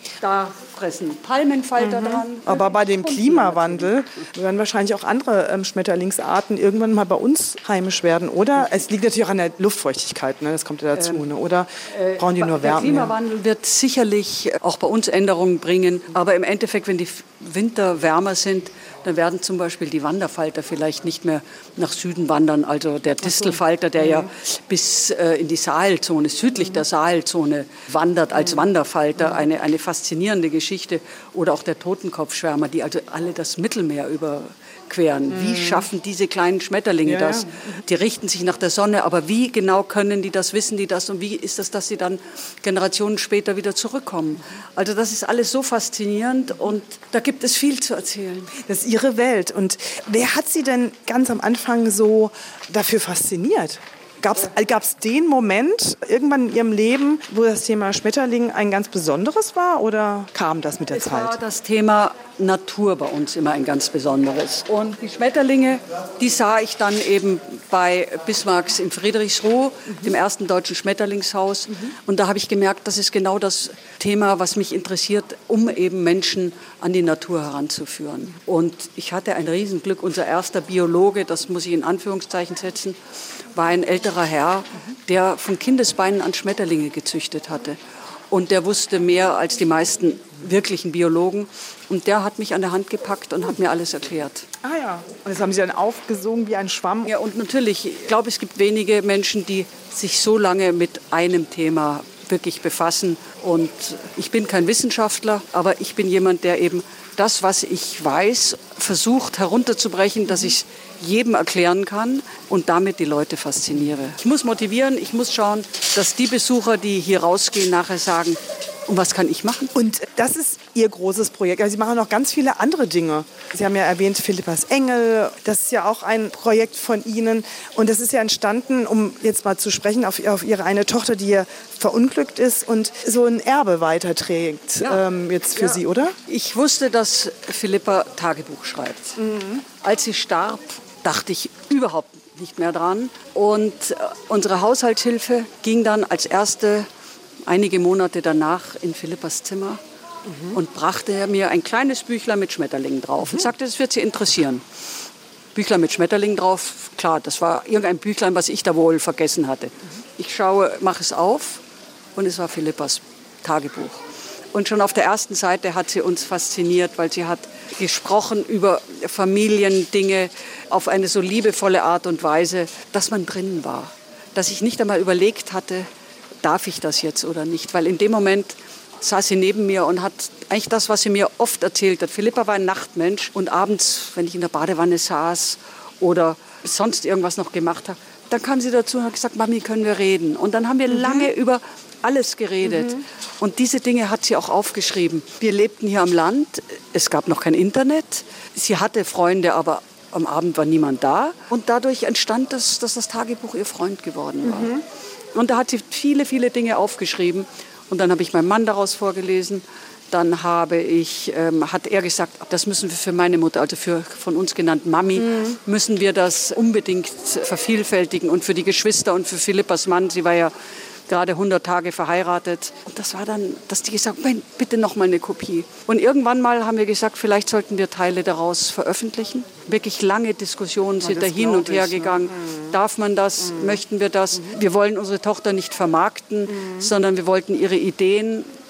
Da fressen Palmenfalter mhm. dran. Aber bei dem Klimawandel werden wahrscheinlich auch andere ähm, Schmetterlingsarten irgendwann mal bei uns heimisch werden, oder? Es liegt natürlich auch an der Luftfeuchtigkeit, ne? Das kommt ja dazu, ähm, ne? Oder brauchen die nur Wärme? Der Klimawandel ja? wird sicherlich auch bei uns Änderungen bringen, aber im Endeffekt, wenn die Winter wärmer sind, dann werden zum Beispiel die Wanderfalter vielleicht nicht mehr nach Süden wandern. Also der Distelfalter, der ja bis äh, in die Sahelzone, südlich der Sahelzone wandert als Wanderfalter, eine, eine faszinierende Geschichte. Oder auch der Totenkopfschwärmer, die also alle das Mittelmeer überqueren. Wie schaffen diese kleinen Schmetterlinge ja, das? Die richten sich nach der Sonne, aber wie genau können die das, wissen die das und wie ist das, dass sie dann Generationen später wieder zurückkommen? Also das ist alles so faszinierend und da gibt es viel zu erzählen. Das ist Ihre Welt. Und wer hat Sie denn ganz am Anfang so dafür fasziniert? Gab es den Moment irgendwann in Ihrem Leben, wo das Thema Schmetterling ein ganz besonderes war, oder kam das mit der es Zeit? Es war das Thema Natur bei uns immer ein ganz besonderes. Und die Schmetterlinge, die sah ich dann eben bei Bismarcks in Friedrichsruh, mhm. dem ersten deutschen Schmetterlingshaus. Mhm. Und da habe ich gemerkt, das ist genau das Thema, was mich interessiert, um eben Menschen an die Natur heranzuführen. Und ich hatte ein Riesenglück. Unser erster Biologe, das muss ich in Anführungszeichen setzen, war ein älterer Herr, der von Kindesbeinen an Schmetterlinge gezüchtet hatte. Und der wusste mehr als die meisten wirklichen Biologen. Und der hat mich an der Hand gepackt und hat mir alles erklärt. Ah ja, und das haben Sie dann aufgesogen wie ein Schwamm? Ja, und natürlich, ich glaube, es gibt wenige Menschen, die sich so lange mit einem Thema wirklich befassen. Und ich bin kein Wissenschaftler, aber ich bin jemand, der eben das, was ich weiß, versucht herunterzubrechen, dass ich es jedem erklären kann und damit die Leute fasziniere. Ich muss motivieren, ich muss schauen, dass die Besucher, die hier rausgehen, nachher sagen, und was kann ich machen? Und das ist Ihr großes Projekt. Also Sie machen noch ganz viele andere Dinge. Sie haben ja erwähnt Philippas Engel. Das ist ja auch ein Projekt von Ihnen. Und das ist ja entstanden, um jetzt mal zu sprechen, auf, auf Ihre eine Tochter, die ja verunglückt ist und so ein Erbe weiterträgt, ja. ähm, jetzt für ja. Sie, oder? Ich wusste, dass Philippa Tagebuch schreibt. Mhm. Als sie starb, dachte ich überhaupt nicht mehr dran. Und unsere Haushaltshilfe ging dann als erste einige Monate danach in Philippas Zimmer mhm. und brachte mir ein kleines Büchlein mit Schmetterlingen drauf mhm. und sagte, das wird Sie interessieren. Büchlein mit Schmetterlingen drauf, klar, das war irgendein Büchlein, was ich da wohl vergessen hatte. Mhm. Ich schaue, mache es auf und es war Philippas Tagebuch. Und schon auf der ersten Seite hat sie uns fasziniert, weil sie hat gesprochen über Familiendinge auf eine so liebevolle Art und Weise, dass man drinnen war. Dass ich nicht einmal überlegt hatte, darf ich das jetzt oder nicht? Weil in dem Moment saß sie neben mir und hat eigentlich das, was sie mir oft erzählt hat. Philippa war ein Nachtmensch und abends, wenn ich in der Badewanne saß oder sonst irgendwas noch gemacht habe, dann kam sie dazu und hat gesagt, Mami, können wir reden? Und dann haben wir mhm. lange über alles geredet. Mhm. Und diese Dinge hat sie auch aufgeschrieben. Wir lebten hier am Land, es gab noch kein Internet. Sie hatte Freunde, aber am Abend war niemand da. Und dadurch entstand das, dass das Tagebuch ihr Freund geworden war. Mhm. Und da hat sie viele, viele Dinge aufgeschrieben. Und dann habe ich meinem Mann daraus vorgelesen. Dann habe ich, ähm, hat er gesagt, das müssen wir für meine Mutter, also für von uns genannt Mami, mhm. müssen wir das unbedingt vervielfältigen. Und für die Geschwister und für Philippas Mann, sie war ja gerade hundert Tage verheiratet. Und das war dann, dass die gesagt haben, bitte noch mal eine Kopie. Und irgendwann mal haben wir gesagt, vielleicht sollten wir Teile daraus veröffentlichen. Wirklich lange Diskussionen sind da hin und her gegangen. Ne? Darf man das? Mhm. Möchten wir das? Mhm. Wir wollen unsere Tochter nicht vermarkten, mhm. sondern wir wollten ihre Ideen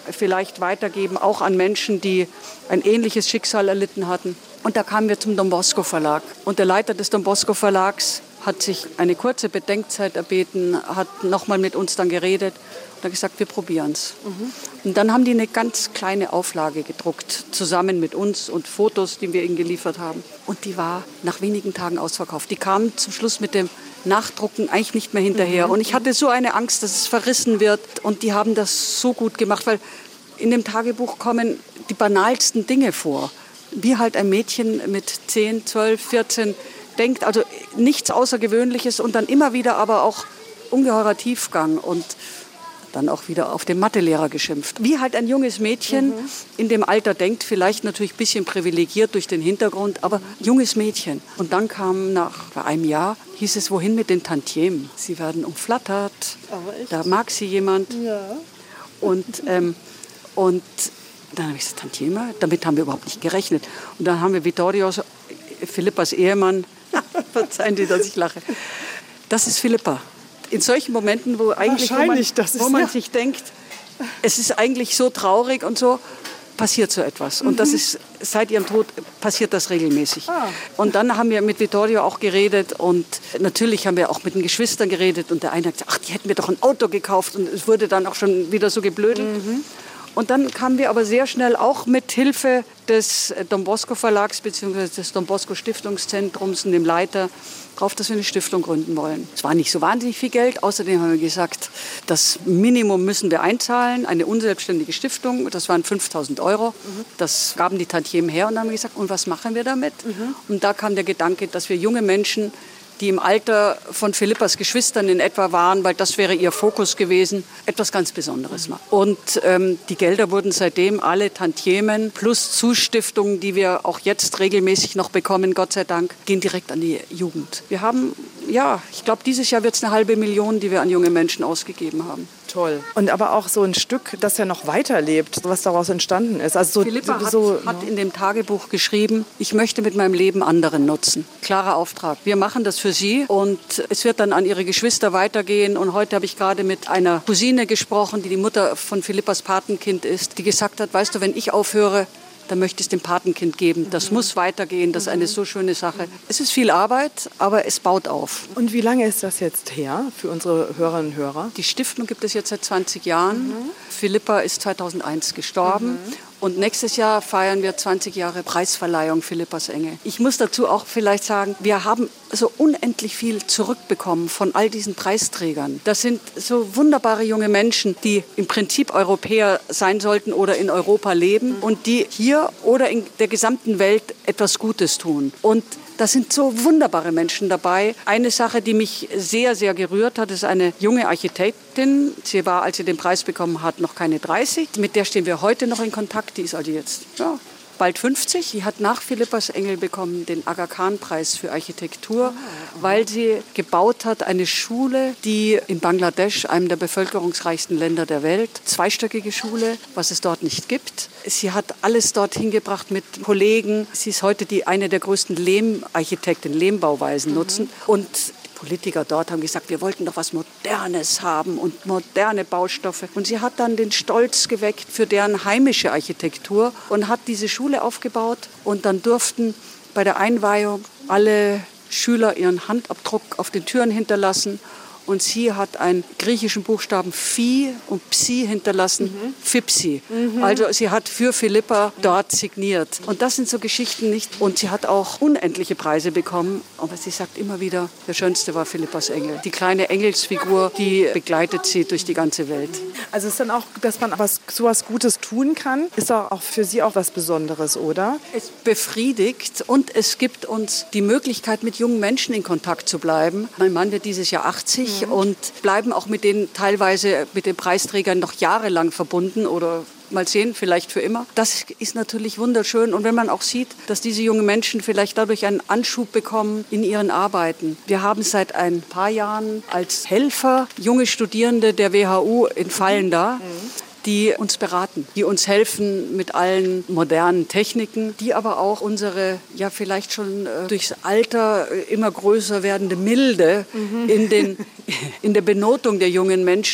vielleicht weitergeben, auch an Menschen, die ein ähnliches Schicksal erlitten hatten. Und da kamen wir zum Don Bosco Verlag. Und der Leiter des Don Bosco Verlags hat sich eine kurze Bedenkzeit erbeten, hat nochmal mit uns dann geredet und hat gesagt, wir probieren es. Mhm. Und dann haben die eine ganz kleine Auflage gedruckt, zusammen mit uns und Fotos, die wir ihnen geliefert haben. Und die war nach wenigen Tagen ausverkauft. Die kamen zum Schluss mit dem Nachdrucken eigentlich nicht mehr hinterher. Mhm. Und ich hatte so eine Angst, dass es verrissen wird. Und die haben das so gut gemacht, weil in dem Tagebuch kommen die banalsten Dinge vor. Wie halt ein Mädchen mit zehn, zwölf, vierzehn denkt, also nichts Außergewöhnliches und dann immer wieder aber auch ungeheurer Tiefgang und dann auch wieder auf den Mathelehrer geschimpft. Wie halt ein junges Mädchen mhm. in dem Alter denkt, vielleicht natürlich ein bisschen privilegiert durch den Hintergrund, aber junges Mädchen. Und dann kam nach einem Jahr, hieß es, wohin mit den Tantiemen? Sie werden umflattert, da mag sie jemand. Ja. Und, ähm, und dann habe ich gesagt, Tantieme, damit haben wir überhaupt nicht gerechnet. Und dann haben wir Vittorios, Philippas Ehemann, verzeihen Sie, dass ich lache, das ist Philippa. In solchen Momenten, wo, eigentlich, wo man, das ist, wo man ja. sich denkt, es ist eigentlich so traurig und so, passiert so etwas. Mhm. Und das ist, seit ihrem Tod passiert das regelmäßig. Ah. Und dann haben wir mit Vittorio auch geredet und natürlich haben wir auch mit den Geschwistern geredet und der eine hat gesagt, ach, die hätten mir doch ein Auto gekauft und es wurde dann auch schon wieder so geblödelt. Mhm. Und dann kamen wir aber sehr schnell auch mit Hilfe des Don Bosco Verlags bzw. des Don Bosco Stiftungszentrums und dem Leiter drauf, dass wir eine Stiftung gründen wollen. Es war nicht so wahnsinnig viel Geld. Außerdem haben wir gesagt, das Minimum müssen wir einzahlen, eine unselbstständige Stiftung. Das waren fünftausend Euro. Mhm. Das gaben die Tantiemen her und dann haben wir gesagt, und was machen wir damit? Mhm. Und da kam der Gedanke, dass wir junge Menschen, die im Alter von Philippas Geschwistern in etwa waren, weil das wäre ihr Fokus gewesen, etwas ganz Besonderes machen. Und ähm, die Gelder wurden seitdem alle Tantiemen plus Zustiftungen, die wir auch jetzt regelmäßig noch bekommen, Gott sei Dank, gehen direkt an die Jugend. Wir haben, ja, ich glaube, dieses Jahr wird es eine halbe Million, die wir an junge Menschen ausgegeben haben. Toll. Und aber auch so ein Stück, das ja noch weiterlebt, was daraus entstanden ist. Also so, Philippa hat, so, hat in dem Tagebuch geschrieben, ich möchte mit meinem Leben anderen nutzen. Klarer Auftrag. Wir machen das für sie und es wird dann an ihre Geschwister weitergehen. Und heute habe ich gerade mit einer Cousine gesprochen, die die Mutter von Philippas Patenkind ist, die gesagt hat, weißt du, wenn ich aufhöre, dann möchte ich es dem Patenkind geben. Das mhm. muss weitergehen, das ist eine so schöne Sache. Es ist viel Arbeit, aber es baut auf. Und wie lange ist das jetzt her für unsere Hörerinnen und Hörer? Die Stiftung gibt es jetzt seit zwanzig Jahren. Mhm. Philippa ist zweitausendeins gestorben. Mhm. Und nächstes Jahr feiern wir zwanzig Jahre Preisverleihung Philippas Engel. Ich muss dazu auch vielleicht sagen, wir haben so unendlich viel zurückbekommen von all diesen Preisträgern. Das sind so wunderbare junge Menschen, die im Prinzip Europäer sein sollten oder in Europa leben und die hier oder in der gesamten Welt etwas Gutes tun. Und da sind so wunderbare Menschen dabei. Eine Sache, die mich sehr, sehr gerührt hat, ist eine junge Architektin. Sie war, als sie den Preis bekommen hat, noch keine dreißig. Mit der stehen wir heute noch in Kontakt. Die ist also jetzt ja, bald fünfzig. Die hat nach Philippas Engel bekommen den Aga Khan-Preis für Architektur, weil sie gebaut hat eine Schule, die in Bangladesch, einem der bevölkerungsreichsten Länder der Welt, zweistöckige Schule, was es dort nicht gibt. Sie hat alles dorthin gebracht mit Kollegen. Sie ist heute die, eine der größten Lehmarchitekten, Lehmbauweisen nutzen. Und Politiker dort haben gesagt, wir wollten doch was Modernes haben und moderne Baustoffe. Und sie hat dann den Stolz geweckt für deren heimische Architektur und hat diese Schule aufgebaut. Und dann durften bei der Einweihung alle Schüler ihren Handabdruck auf den Türen hinterlassen. Und sie hat einen griechischen Buchstaben Phi und Psi hinterlassen, mhm. Phipsi. Mhm. Also sie hat für Philippa dort signiert. Und das sind so Geschichten nicht. Und sie hat auch unendliche Preise bekommen. Aber sie sagt immer wieder, der schönste war Philippas Engel. Die kleine Engelsfigur, die begleitet sie durch die ganze Welt. Also ist dann auch, dass man was, so was Gutes tun kann, ist auch für Sie auch was Besonderes, oder? Es befriedigt und es gibt uns die Möglichkeit, mit jungen Menschen in Kontakt zu bleiben. Mein Mann wird dieses Jahr achtzig. Und bleiben auch mit denen teilweise mit den Preisträgern noch jahrelang verbunden oder mal sehen, vielleicht für immer. Das ist natürlich wunderschön. Und wenn man auch sieht, dass diese jungen Menschen vielleicht dadurch einen Anschub bekommen in ihren Arbeiten. Wir haben seit ein paar Jahren als Helfer junge Studierende der W H U in Fallen da. Mhm. die uns beraten, die uns helfen mit allen modernen Techniken, die aber auch unsere, ja vielleicht schon äh, durchs Alter äh, immer größer werdende Milde mhm. in, den, in der Benotung der jungen Menschen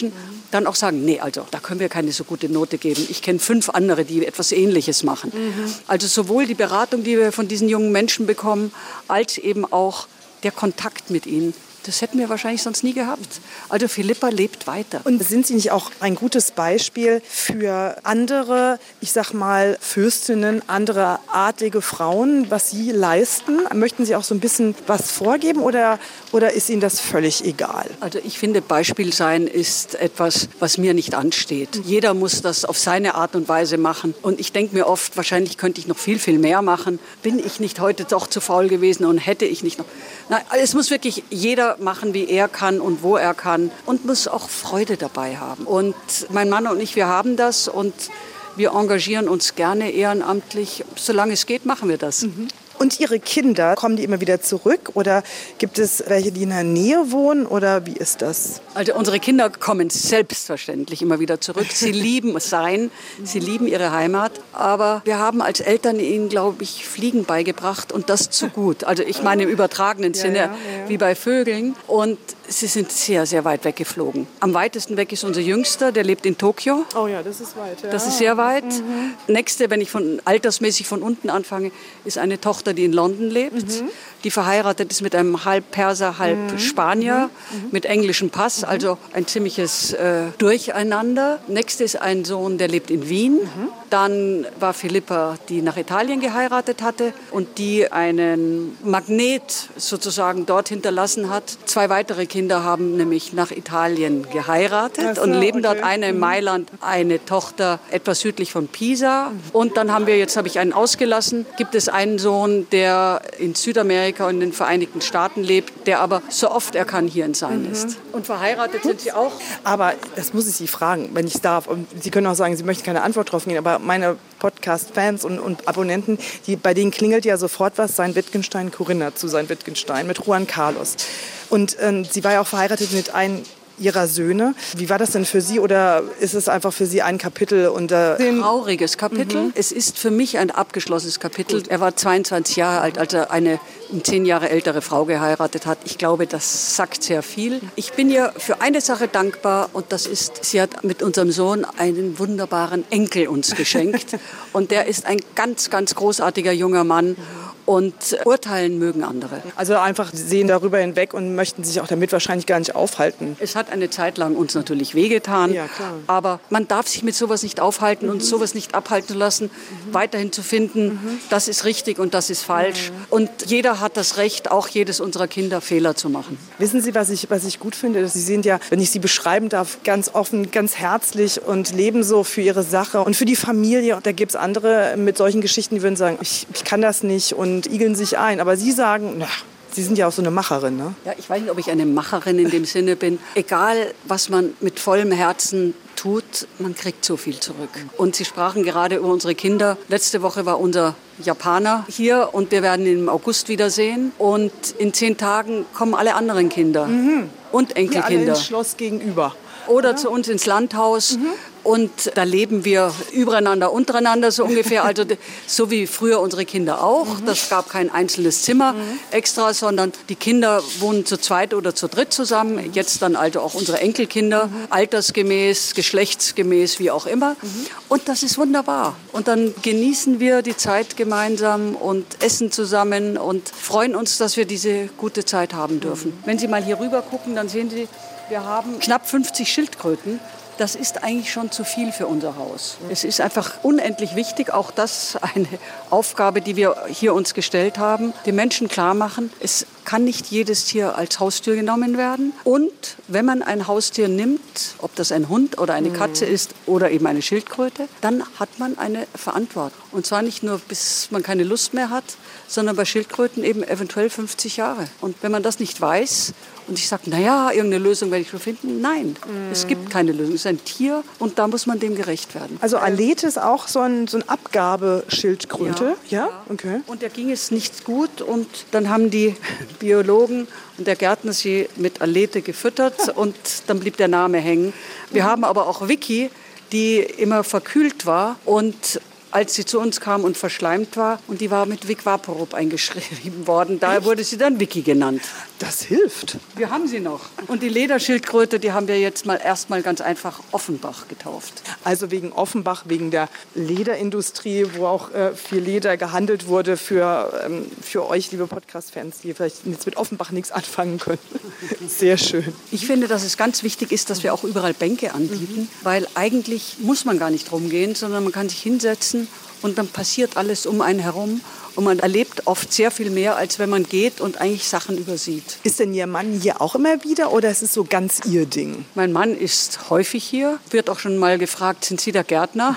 dann auch sagen, nee, also da können wir keine so gute Note geben. Ich kenne fünf andere, die etwas Ähnliches machen. Mhm. Also sowohl die Beratung, die wir von diesen jungen Menschen bekommen, als eben auch der Kontakt mit ihnen. Das hätten wir wahrscheinlich sonst nie gehabt. Also Philippa lebt weiter. Und sind Sie nicht auch ein gutes Beispiel für andere, ich sag mal, Fürstinnen, andere adlige Frauen, was sie leisten? Möchten Sie auch so ein bisschen was vorgeben oder, oder ist Ihnen das völlig egal? Also ich finde, Beispiel sein ist etwas, was mir nicht ansteht. Jeder muss das auf seine Art und Weise machen. Und ich denke mir oft, wahrscheinlich könnte ich noch viel, viel mehr machen. Bin ich nicht heute doch zu faul gewesen und hätte ich nicht noch... Nein, es muss wirklich jeder machen, wie er kann und wo er kann und muss auch Freude dabei haben. Und mein Mann und ich, wir haben das und wir engagieren uns gerne ehrenamtlich. Solange es geht, machen wir das. Mhm. Und Ihre Kinder, kommen die immer wieder zurück oder gibt es welche, die in der Nähe wohnen oder wie ist das? Also unsere Kinder kommen selbstverständlich immer wieder zurück. Sie lieben es sein, sie lieben ihre Heimat. Aber wir haben als Eltern ihnen, glaube ich, Fliegen beigebracht und das zu gut. Also ich meine im übertragenen Sinne, ja, ja, ja. wie bei Vögeln. Und sie sind sehr, sehr weit weggeflogen. Am weitesten weg ist unser Jüngster, der lebt in Tokio. Oh ja, das ist weit. Ja. Das ist sehr weit. Mhm. Nächste, wenn ich von altersmäßig von unten anfange, ist eine Tochter, die in London lebt. Mhm. Die verheiratet ist mit einem halb Perser, halb mhm. Spanier, mhm. mit englischem Pass, mhm. also ein ziemliches äh, Durcheinander. Nächste ist ein Sohn, der lebt in Wien. Mhm. Dann war Philippa, die nach Italien geheiratet hatte und die einen Magnet sozusagen dort hinterlassen hat. Zwei weitere Kinder haben nämlich nach Italien geheiratet so, und leben okay. dort. Eine in Mailand, eine Tochter etwas südlich von Pisa. Und dann haben wir, jetzt habe ich einen ausgelassen, gibt es einen Sohn, der in Südamerika und in den Vereinigten Staaten lebt, der aber so oft er kann hier in Sein mhm. ist. Und verheiratet sind sie auch. Aber das muss ich Sie fragen, wenn ich darf. Und Sie können auch sagen, Sie möchten keine Antwort drauf geben, aber meine Podcast-Fans und, und Abonnenten, die, bei denen klingelt ja sofort was, Sein Wittgenstein, Corinna zu Sein Wittgenstein mit Juan Carlos. Und ähm, sie war ja auch verheiratet mit einem Ihrer Söhne. Wie war das denn für Sie oder ist es einfach für Sie ein Kapitel? Unter Trauriges Kapitel. Mhm. Es ist für mich ein abgeschlossenes Kapitel. Gut. Er war zweiundzwanzig Jahre alt, als er eine zehn Jahre ältere Frau geheiratet hat. Ich glaube, das sagt sehr viel. Ich bin ihr für eine Sache dankbar und das ist, sie hat mit unserem Sohn einen wunderbaren Enkel uns geschenkt. Und der ist ein ganz, ganz großartiger junger Mann. Und urteilen mögen andere. Also einfach sehen darüber hinweg und möchten sich auch damit wahrscheinlich gar nicht aufhalten. Es hat eine Zeit lang uns natürlich wehgetan, ja, klar. aber man darf sich mit sowas nicht aufhalten mhm. und sowas nicht abhalten lassen, mhm. weiterhin zu finden, mhm. das ist richtig und das ist falsch. Mhm. Und jeder hat das Recht, auch jedes unserer Kinder, Fehler zu machen. Wissen Sie, was ich, was ich gut finde? Sie sind ja, wenn ich Sie beschreiben darf, ganz offen, ganz herzlich und leben so für Ihre Sache und für die Familie. Und da gibt es andere mit solchen Geschichten, die würden sagen, ich, ich kann das nicht und und igeln sich ein. Aber Sie sagen, na, Sie sind ja auch so eine Macherin, ne? Ja, ich weiß nicht, ob ich eine Macherin in dem Sinne bin. Egal, was man mit vollem Herzen tut, man kriegt so viel zurück. Und Sie sprachen gerade über unsere Kinder. Letzte Woche war unser Japaner hier und wir werden ihn im August wiedersehen. Und in zehn Tagen kommen alle anderen Kinder mhm. und Enkelkinder. Ja, alle ins Schloss gegenüber. Oder ja. zu uns ins Landhaus. Mhm. Und da leben wir übereinander, untereinander so ungefähr. Also so wie früher unsere Kinder auch. Mhm. Das gab kein einzelnes Zimmer mhm. extra, sondern die Kinder wohnen zu zweit oder zu dritt zusammen. Jetzt dann also auch unsere Enkelkinder, mhm. altersgemäß, geschlechtsgemäß, wie auch immer. Mhm. Und das ist wunderbar. Und dann genießen wir die Zeit gemeinsam und essen zusammen und freuen uns, dass wir diese gute Zeit haben dürfen. Mhm. Wenn Sie mal hier rüber gucken, dann sehen Sie, wir haben knapp fünfzig Schildkröten. Das ist eigentlich schon zu viel für unser Haus. Es ist einfach unendlich wichtig, auch das eine Aufgabe, die wir hier uns gestellt haben, den Menschen klar machen, es kann nicht jedes Tier als Haustier genommen werden. Und wenn man ein Haustier nimmt, ob das ein Hund oder eine Katze ist oder eben eine Schildkröte, dann hat man eine Verantwortung. Und zwar nicht nur, bis man keine Lust mehr hat, sondern bei Schildkröten eben eventuell fünfzig Jahre. Und wenn man das nicht weiß, und ich sage, naja, irgendeine Lösung werde ich schon finden. Nein, mm. es gibt keine Lösung. Es ist ein Tier und da muss man dem gerecht werden. Also Alete ist auch so ein, so ein Abgabeschildkröte? Ja, ja, okay. Und da ging es nicht gut und dann haben die Biologen und der Gärtner sie mit Alete gefüttert und dann blieb der Name hängen. Wir haben aber auch Vicky, die immer verkühlt war und als sie zu uns kam und verschleimt war. Und die war mit Vic Vaporub eingeschrieben worden. Daher wurde sie dann Vicky genannt. Das hilft. Wir haben sie noch. Und die Lederschildkröte, die haben wir jetzt mal erstmal ganz einfach Offenbach getauft. Also wegen Offenbach, wegen der Lederindustrie, wo auch äh, viel Leder gehandelt wurde für, ähm, für euch, liebe Podcast-Fans, die vielleicht jetzt mit Offenbach nichts anfangen können. Sehr schön. Ich finde, dass es ganz wichtig ist, dass wir auch überall Bänke anbieten, mhm. weil eigentlich muss man gar nicht rumgehen, sondern man kann sich hinsetzen und dann passiert alles um einen herum. Und man erlebt oft sehr viel mehr, als wenn man geht und eigentlich Sachen übersieht. Ist denn Ihr Mann hier auch immer wieder oder ist es so ganz Ihr Ding? Mein Mann ist häufig hier, wird auch schon mal gefragt, sind Sie der Gärtner?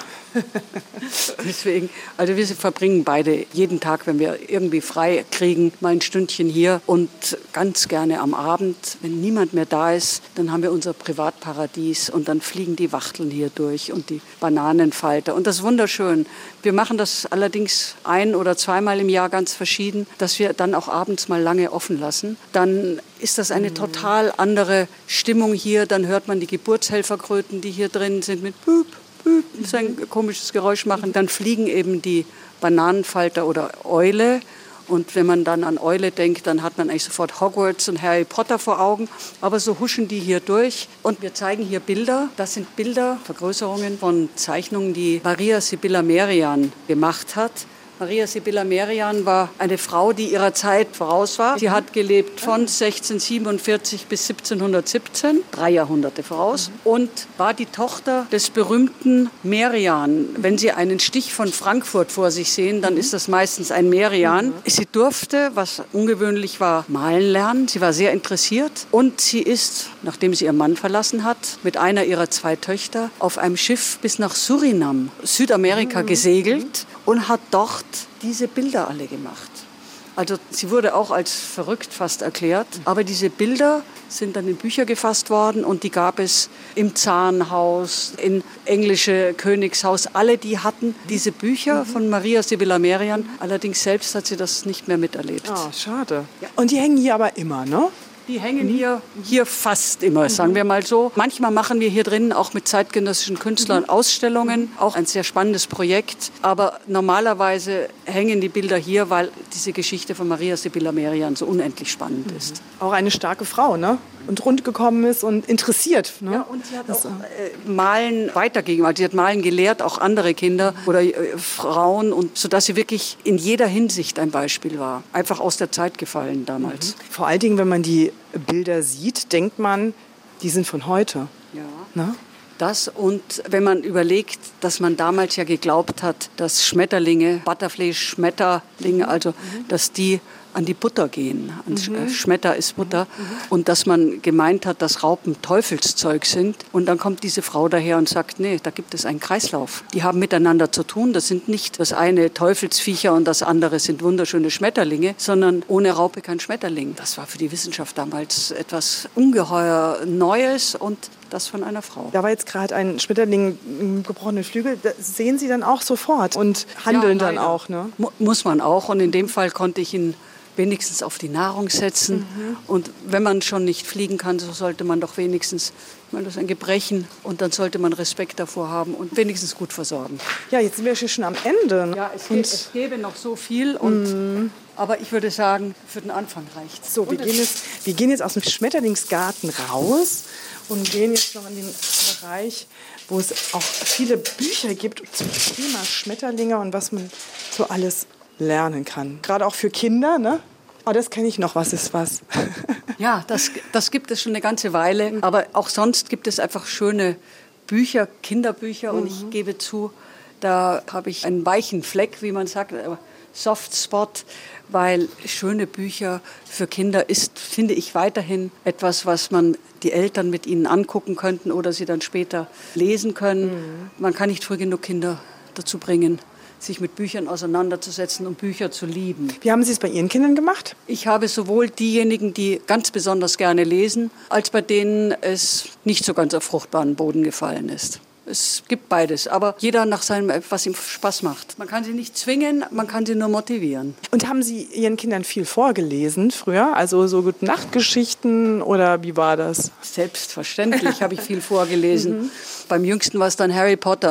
Deswegen, also wir verbringen beide jeden Tag, wenn wir irgendwie frei kriegen, mal ein Stündchen hier und ganz gerne am Abend, wenn niemand mehr da ist, dann haben wir unser Privatparadies und dann fliegen die Wachteln hier durch und die Bananenfalter und das ist wunderschön. Wir machen das allerdings ein- oder zweimal im Jahr ganz verschieden, dass wir dann auch abends mal lange offen lassen. Dann ist das eine total andere Stimmung hier, dann hört man die Geburtshelferkröten, die hier drin sind mit Büb, Büb, das ein komisches Geräusch machen. Dann fliegen eben die Bananenfalter oder Eule. Und wenn man dann an Eule denkt, dann hat man eigentlich sofort Hogwarts und Harry Potter vor Augen. Aber so huschen die hier durch. Und wir zeigen hier Bilder. Das sind Bilder, Vergrößerungen von Zeichnungen, die Maria Sibylla Merian gemacht hat. Maria Sibylla Merian war eine Frau, die ihrer Zeit voraus war. Sie hat gelebt von sechzehnhundertsiebenundvierzig bis siebzehnhundertsiebzehn, drei Jahrhunderte voraus, und war die Tochter des berühmten Merian. Wenn Sie einen Stich von Frankfurt vor sich sehen, dann ist das meistens ein Merian. Sie durfte, was ungewöhnlich war, malen lernen. Sie war sehr interessiert und sie ist, nachdem sie ihren Mann verlassen hat, mit einer ihrer zwei Töchter auf einem Schiff bis nach Surinam, Südamerika, gesegelt und hat dort diese Bilder alle gemacht. Also sie wurde auch als verrückt fast erklärt. Aber diese Bilder sind dann in Bücher gefasst worden und die gab es im Zarenhaus, in englische Königshaus. Alle die hatten diese Bücher von Maria Sibylla Merian. Allerdings selbst hat sie das nicht mehr miterlebt. Ah, schade. Ja. Und die hängen hier aber immer, ne? Die hängen hier, hier fast immer, sagen wir mal so. Manchmal machen wir hier drin auch mit zeitgenössischen Künstlern Ausstellungen, auch ein sehr spannendes Projekt. Aber normalerweise hängen die Bilder hier, weil diese Geschichte von Maria Sibylla Merian so unendlich spannend ist. Auch eine starke Frau, ne? Und rund gekommen ist und interessiert. Ne? Ja, und sie hat auch äh, Malen weitergegeben. Also sie hat Malen gelehrt, auch andere Kinder oder äh, Frauen, und sodass sie wirklich in jeder Hinsicht ein Beispiel war. Einfach aus der Zeit gefallen damals. Mhm. Vor allen Dingen, wenn man die Bilder sieht, denkt man, die sind von heute. Ja. Ne? Das, und wenn man überlegt, dass man damals ja geglaubt hat, dass Schmetterlinge, Butterfly-Schmetterlinge, also dass die an die Butter gehen. Mhm. Schmetter ist Butter. Mhm. Und dass man gemeint hat, dass Raupen Teufelszeug sind. Und dann kommt diese Frau daher und sagt, nee, da gibt es einen Kreislauf. Die haben miteinander zu tun. Das sind nicht das eine Teufelsviecher und das andere sind wunderschöne Schmetterlinge, sondern ohne Raupe kein Schmetterling. Das war für die Wissenschaft damals etwas ungeheuer Neues und das von einer Frau. Da war jetzt gerade ein Schmetterling im gebrochenen Flügel. Das sehen Sie dann auch sofort und handeln ja, dann auch, ne? Mu- muss man auch. Und in dem Fall konnte ich ihn wenigstens auf die Nahrung setzen. Mhm. Und wenn man schon nicht fliegen kann, so sollte man doch wenigstens, ich meine, das ist ein Gebrechen, und dann sollte man Respekt davor haben und wenigstens gut versorgen. Ja, jetzt sind wir schon am Ende. Ja, es, ge- es gäbe noch so viel, und, mhm. aber ich würde sagen, für den Anfang reicht es. So, wir gehen, jetzt, wir gehen jetzt aus dem Schmetterlingsgarten raus und gehen jetzt noch in den Bereich, wo es auch viele Bücher gibt zum Thema Schmetterlinge und was man so alles lernen kann. Gerade auch für Kinder, ne? Oh, das kenne ich noch, was ist was. Ja, das, das gibt es schon eine ganze Weile. Aber auch sonst gibt es einfach schöne Bücher, Kinderbücher. Und ich gebe zu, da habe ich einen weichen Fleck, wie man sagt, Soft Spot, weil schöne Bücher für Kinder ist, finde ich, weiterhin etwas, was man die Eltern mit ihnen angucken könnten oder sie dann später lesen können. Mhm. Man kann nicht früh genug Kinder dazu bringen, sich mit Büchern auseinanderzusetzen und Bücher zu lieben. Wie haben Sie es bei Ihren Kindern gemacht? Ich habe sowohl diejenigen, die ganz besonders gerne lesen, als bei denen es nicht so ganz auf fruchtbaren Boden gefallen ist. Es gibt beides, aber jeder nach seinem, was ihm Spaß macht. Man kann sie nicht zwingen, man kann sie nur motivieren. Und haben Sie Ihren Kindern viel vorgelesen früher? Also so Gute-Nacht-Geschichten oder wie war das? Selbstverständlich habe ich viel vorgelesen. Mhm. Beim Jüngsten war es dann Harry Potter.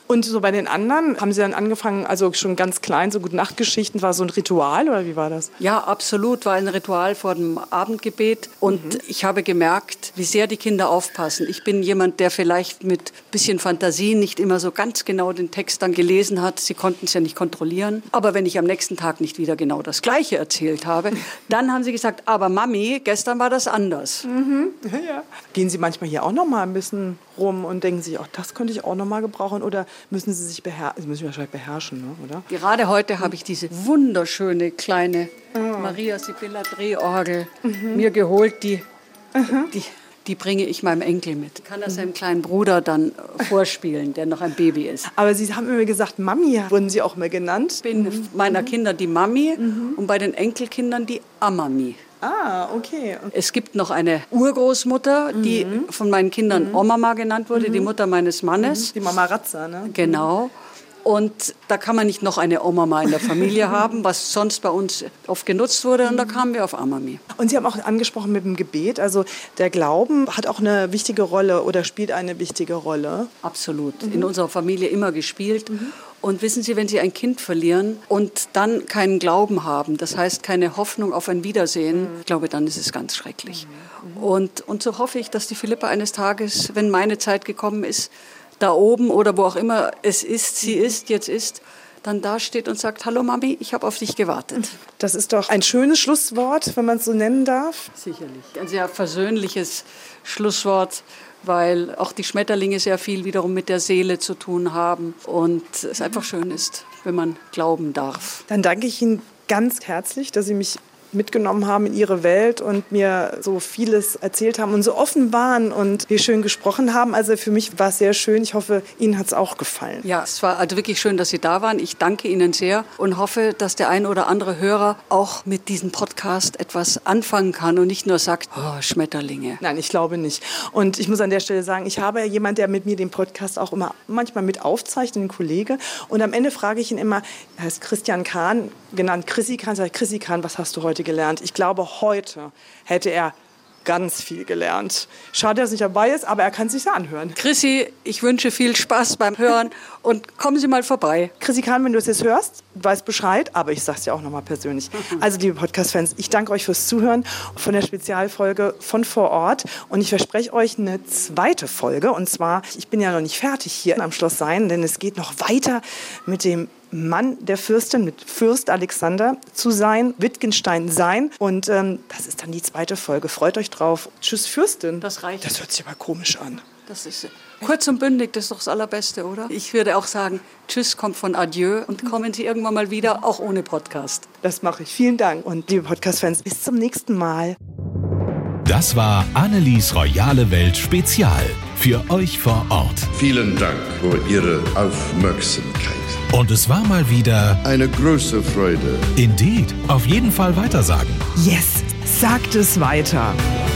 Und so bei den anderen, haben Sie dann angefangen, also schon ganz klein, so Gute-Nacht-Geschichten, war so ein Ritual oder wie war das? Ja, absolut, war ein Ritual vor dem Abendgebet. Und mhm. ich habe gemerkt, wie sehr die Kinder aufpassen. Ich bin jemand, der vielleicht mit bisschen Fantasie nicht immer so ganz genau den Text dann gelesen hat. Sie konnten es ja nicht kontrollieren. Aber wenn ich am nächsten Tag nicht wieder genau das Gleiche erzählt habe, dann haben sie gesagt, aber Mami, gestern war das anders. Mhm. Ja. Gehen Sie manchmal hier auch noch mal ein bisschen rum und denken sich, oh, das könnte ich auch noch mal gebrauchen? Oder müssen Sie sich beherrschen? Sie müssen sich wahrscheinlich beherrschen, ne? Oder? Gerade heute habe ich diese wunderschöne kleine oh. Maria Sibylla Drehorgel mhm. mir geholt, die, mhm. die, die bringe ich meinem Enkel mit. Ich kann das seinem kleinen Bruder dann vorspielen, der noch ein Baby ist. Aber Sie haben immer gesagt, Mami wurden Sie auch mal genannt. Ich bin mhm. meiner Kinder die Mami mhm. und bei den Enkelkindern die Amami. Ah, okay. Es gibt noch eine Urgroßmutter, die mhm. von meinen Kindern mhm. Oma genannt wurde, mhm. die Mutter meines Mannes. Die Mama Ratzer, ne? Genau. Und da kann man nicht noch eine Oma in der Familie haben, was sonst bei uns oft genutzt wurde. Und da kamen wir auf Amami. Und Sie haben auch angesprochen mit dem Gebet. Also der Glauben hat auch eine wichtige Rolle oder spielt eine wichtige Rolle. Absolut. Mhm. In unserer Familie immer gespielt. Mhm. Und wissen Sie, wenn Sie ein Kind verlieren und dann keinen Glauben haben, das heißt keine Hoffnung auf ein Wiedersehen, mhm. ich glaube, dann ist es ganz schrecklich. Mhm. Und, und so hoffe ich, dass die Philippa eines Tages, wenn meine Zeit gekommen ist, da oben oder wo auch immer es ist, sie ist, jetzt ist, dann dasteht und sagt, hallo Mami, ich habe auf dich gewartet. Das ist doch ein schönes Schlusswort, wenn man es so nennen darf. Sicherlich. Ein sehr versöhnliches Schlusswort, weil auch die Schmetterlinge sehr viel wiederum mit der Seele zu tun haben und es einfach schön ist, wenn man glauben darf. Dann danke ich Ihnen ganz herzlich, dass Sie mich mitgenommen haben in Ihre Welt und mir so vieles erzählt haben und so offen waren und wir schön gesprochen haben. Also für mich war es sehr schön. Ich hoffe, Ihnen hat es auch gefallen. Ja, es war also wirklich schön, dass Sie da waren. Ich danke Ihnen sehr und hoffe, dass der ein oder andere Hörer auch mit diesem Podcast etwas anfangen kann und nicht nur sagt, oh, Schmetterlinge. Nein, ich glaube nicht. Und ich muss an der Stelle sagen, ich habe ja jemanden, der mit mir den Podcast auch immer manchmal mit aufzeichnet, einen Kollege. Und am Ende frage ich ihn immer, er heißt Christian Kahn, genannt Chrissy Kahn, sage ich, Chrissy Kahn, was hast du heute gelernt? Ich glaube, heute hätte er ganz viel gelernt. Schade, dass er nicht dabei ist, aber er kann es sich anhören. Chrissy, ich wünsche viel Spaß beim Hören und kommen Sie mal vorbei. Chrissy Kahn, wenn du es jetzt hörst, weißt Bescheid, aber ich sage es dir auch nochmal persönlich. Also, liebe Podcast-Fans, ich danke euch fürs Zuhören von der Spezialfolge von vor Ort und ich verspreche euch eine zweite Folge und zwar, ich bin ja noch nicht fertig hier am Schloss Sayn, denn es geht noch weiter mit dem Mann der Fürstin, mit Fürst Alexander zu sein, Wittgenstein sein. Und ähm, das ist dann die zweite Folge. Freut euch drauf. Tschüss, Fürstin. Das reicht. Das hört sich aber komisch an. Das ist kurz und bündig, das ist doch das Allerbeste, oder? Ich würde auch sagen, Tschüss kommt von Adieu und kommen Sie irgendwann mal wieder, auch ohne Podcast. Das mache ich. Vielen Dank. Und liebe Podcast-Fans, bis zum nächsten Mal. Das war Annelies Royale Welt Spezial. Für euch vor Ort. Vielen Dank für Ihre Aufmerksamkeit. Und es war mal wieder eine große Freude. Indeed. Auf jeden Fall weitersagen. Yes, sagt es weiter.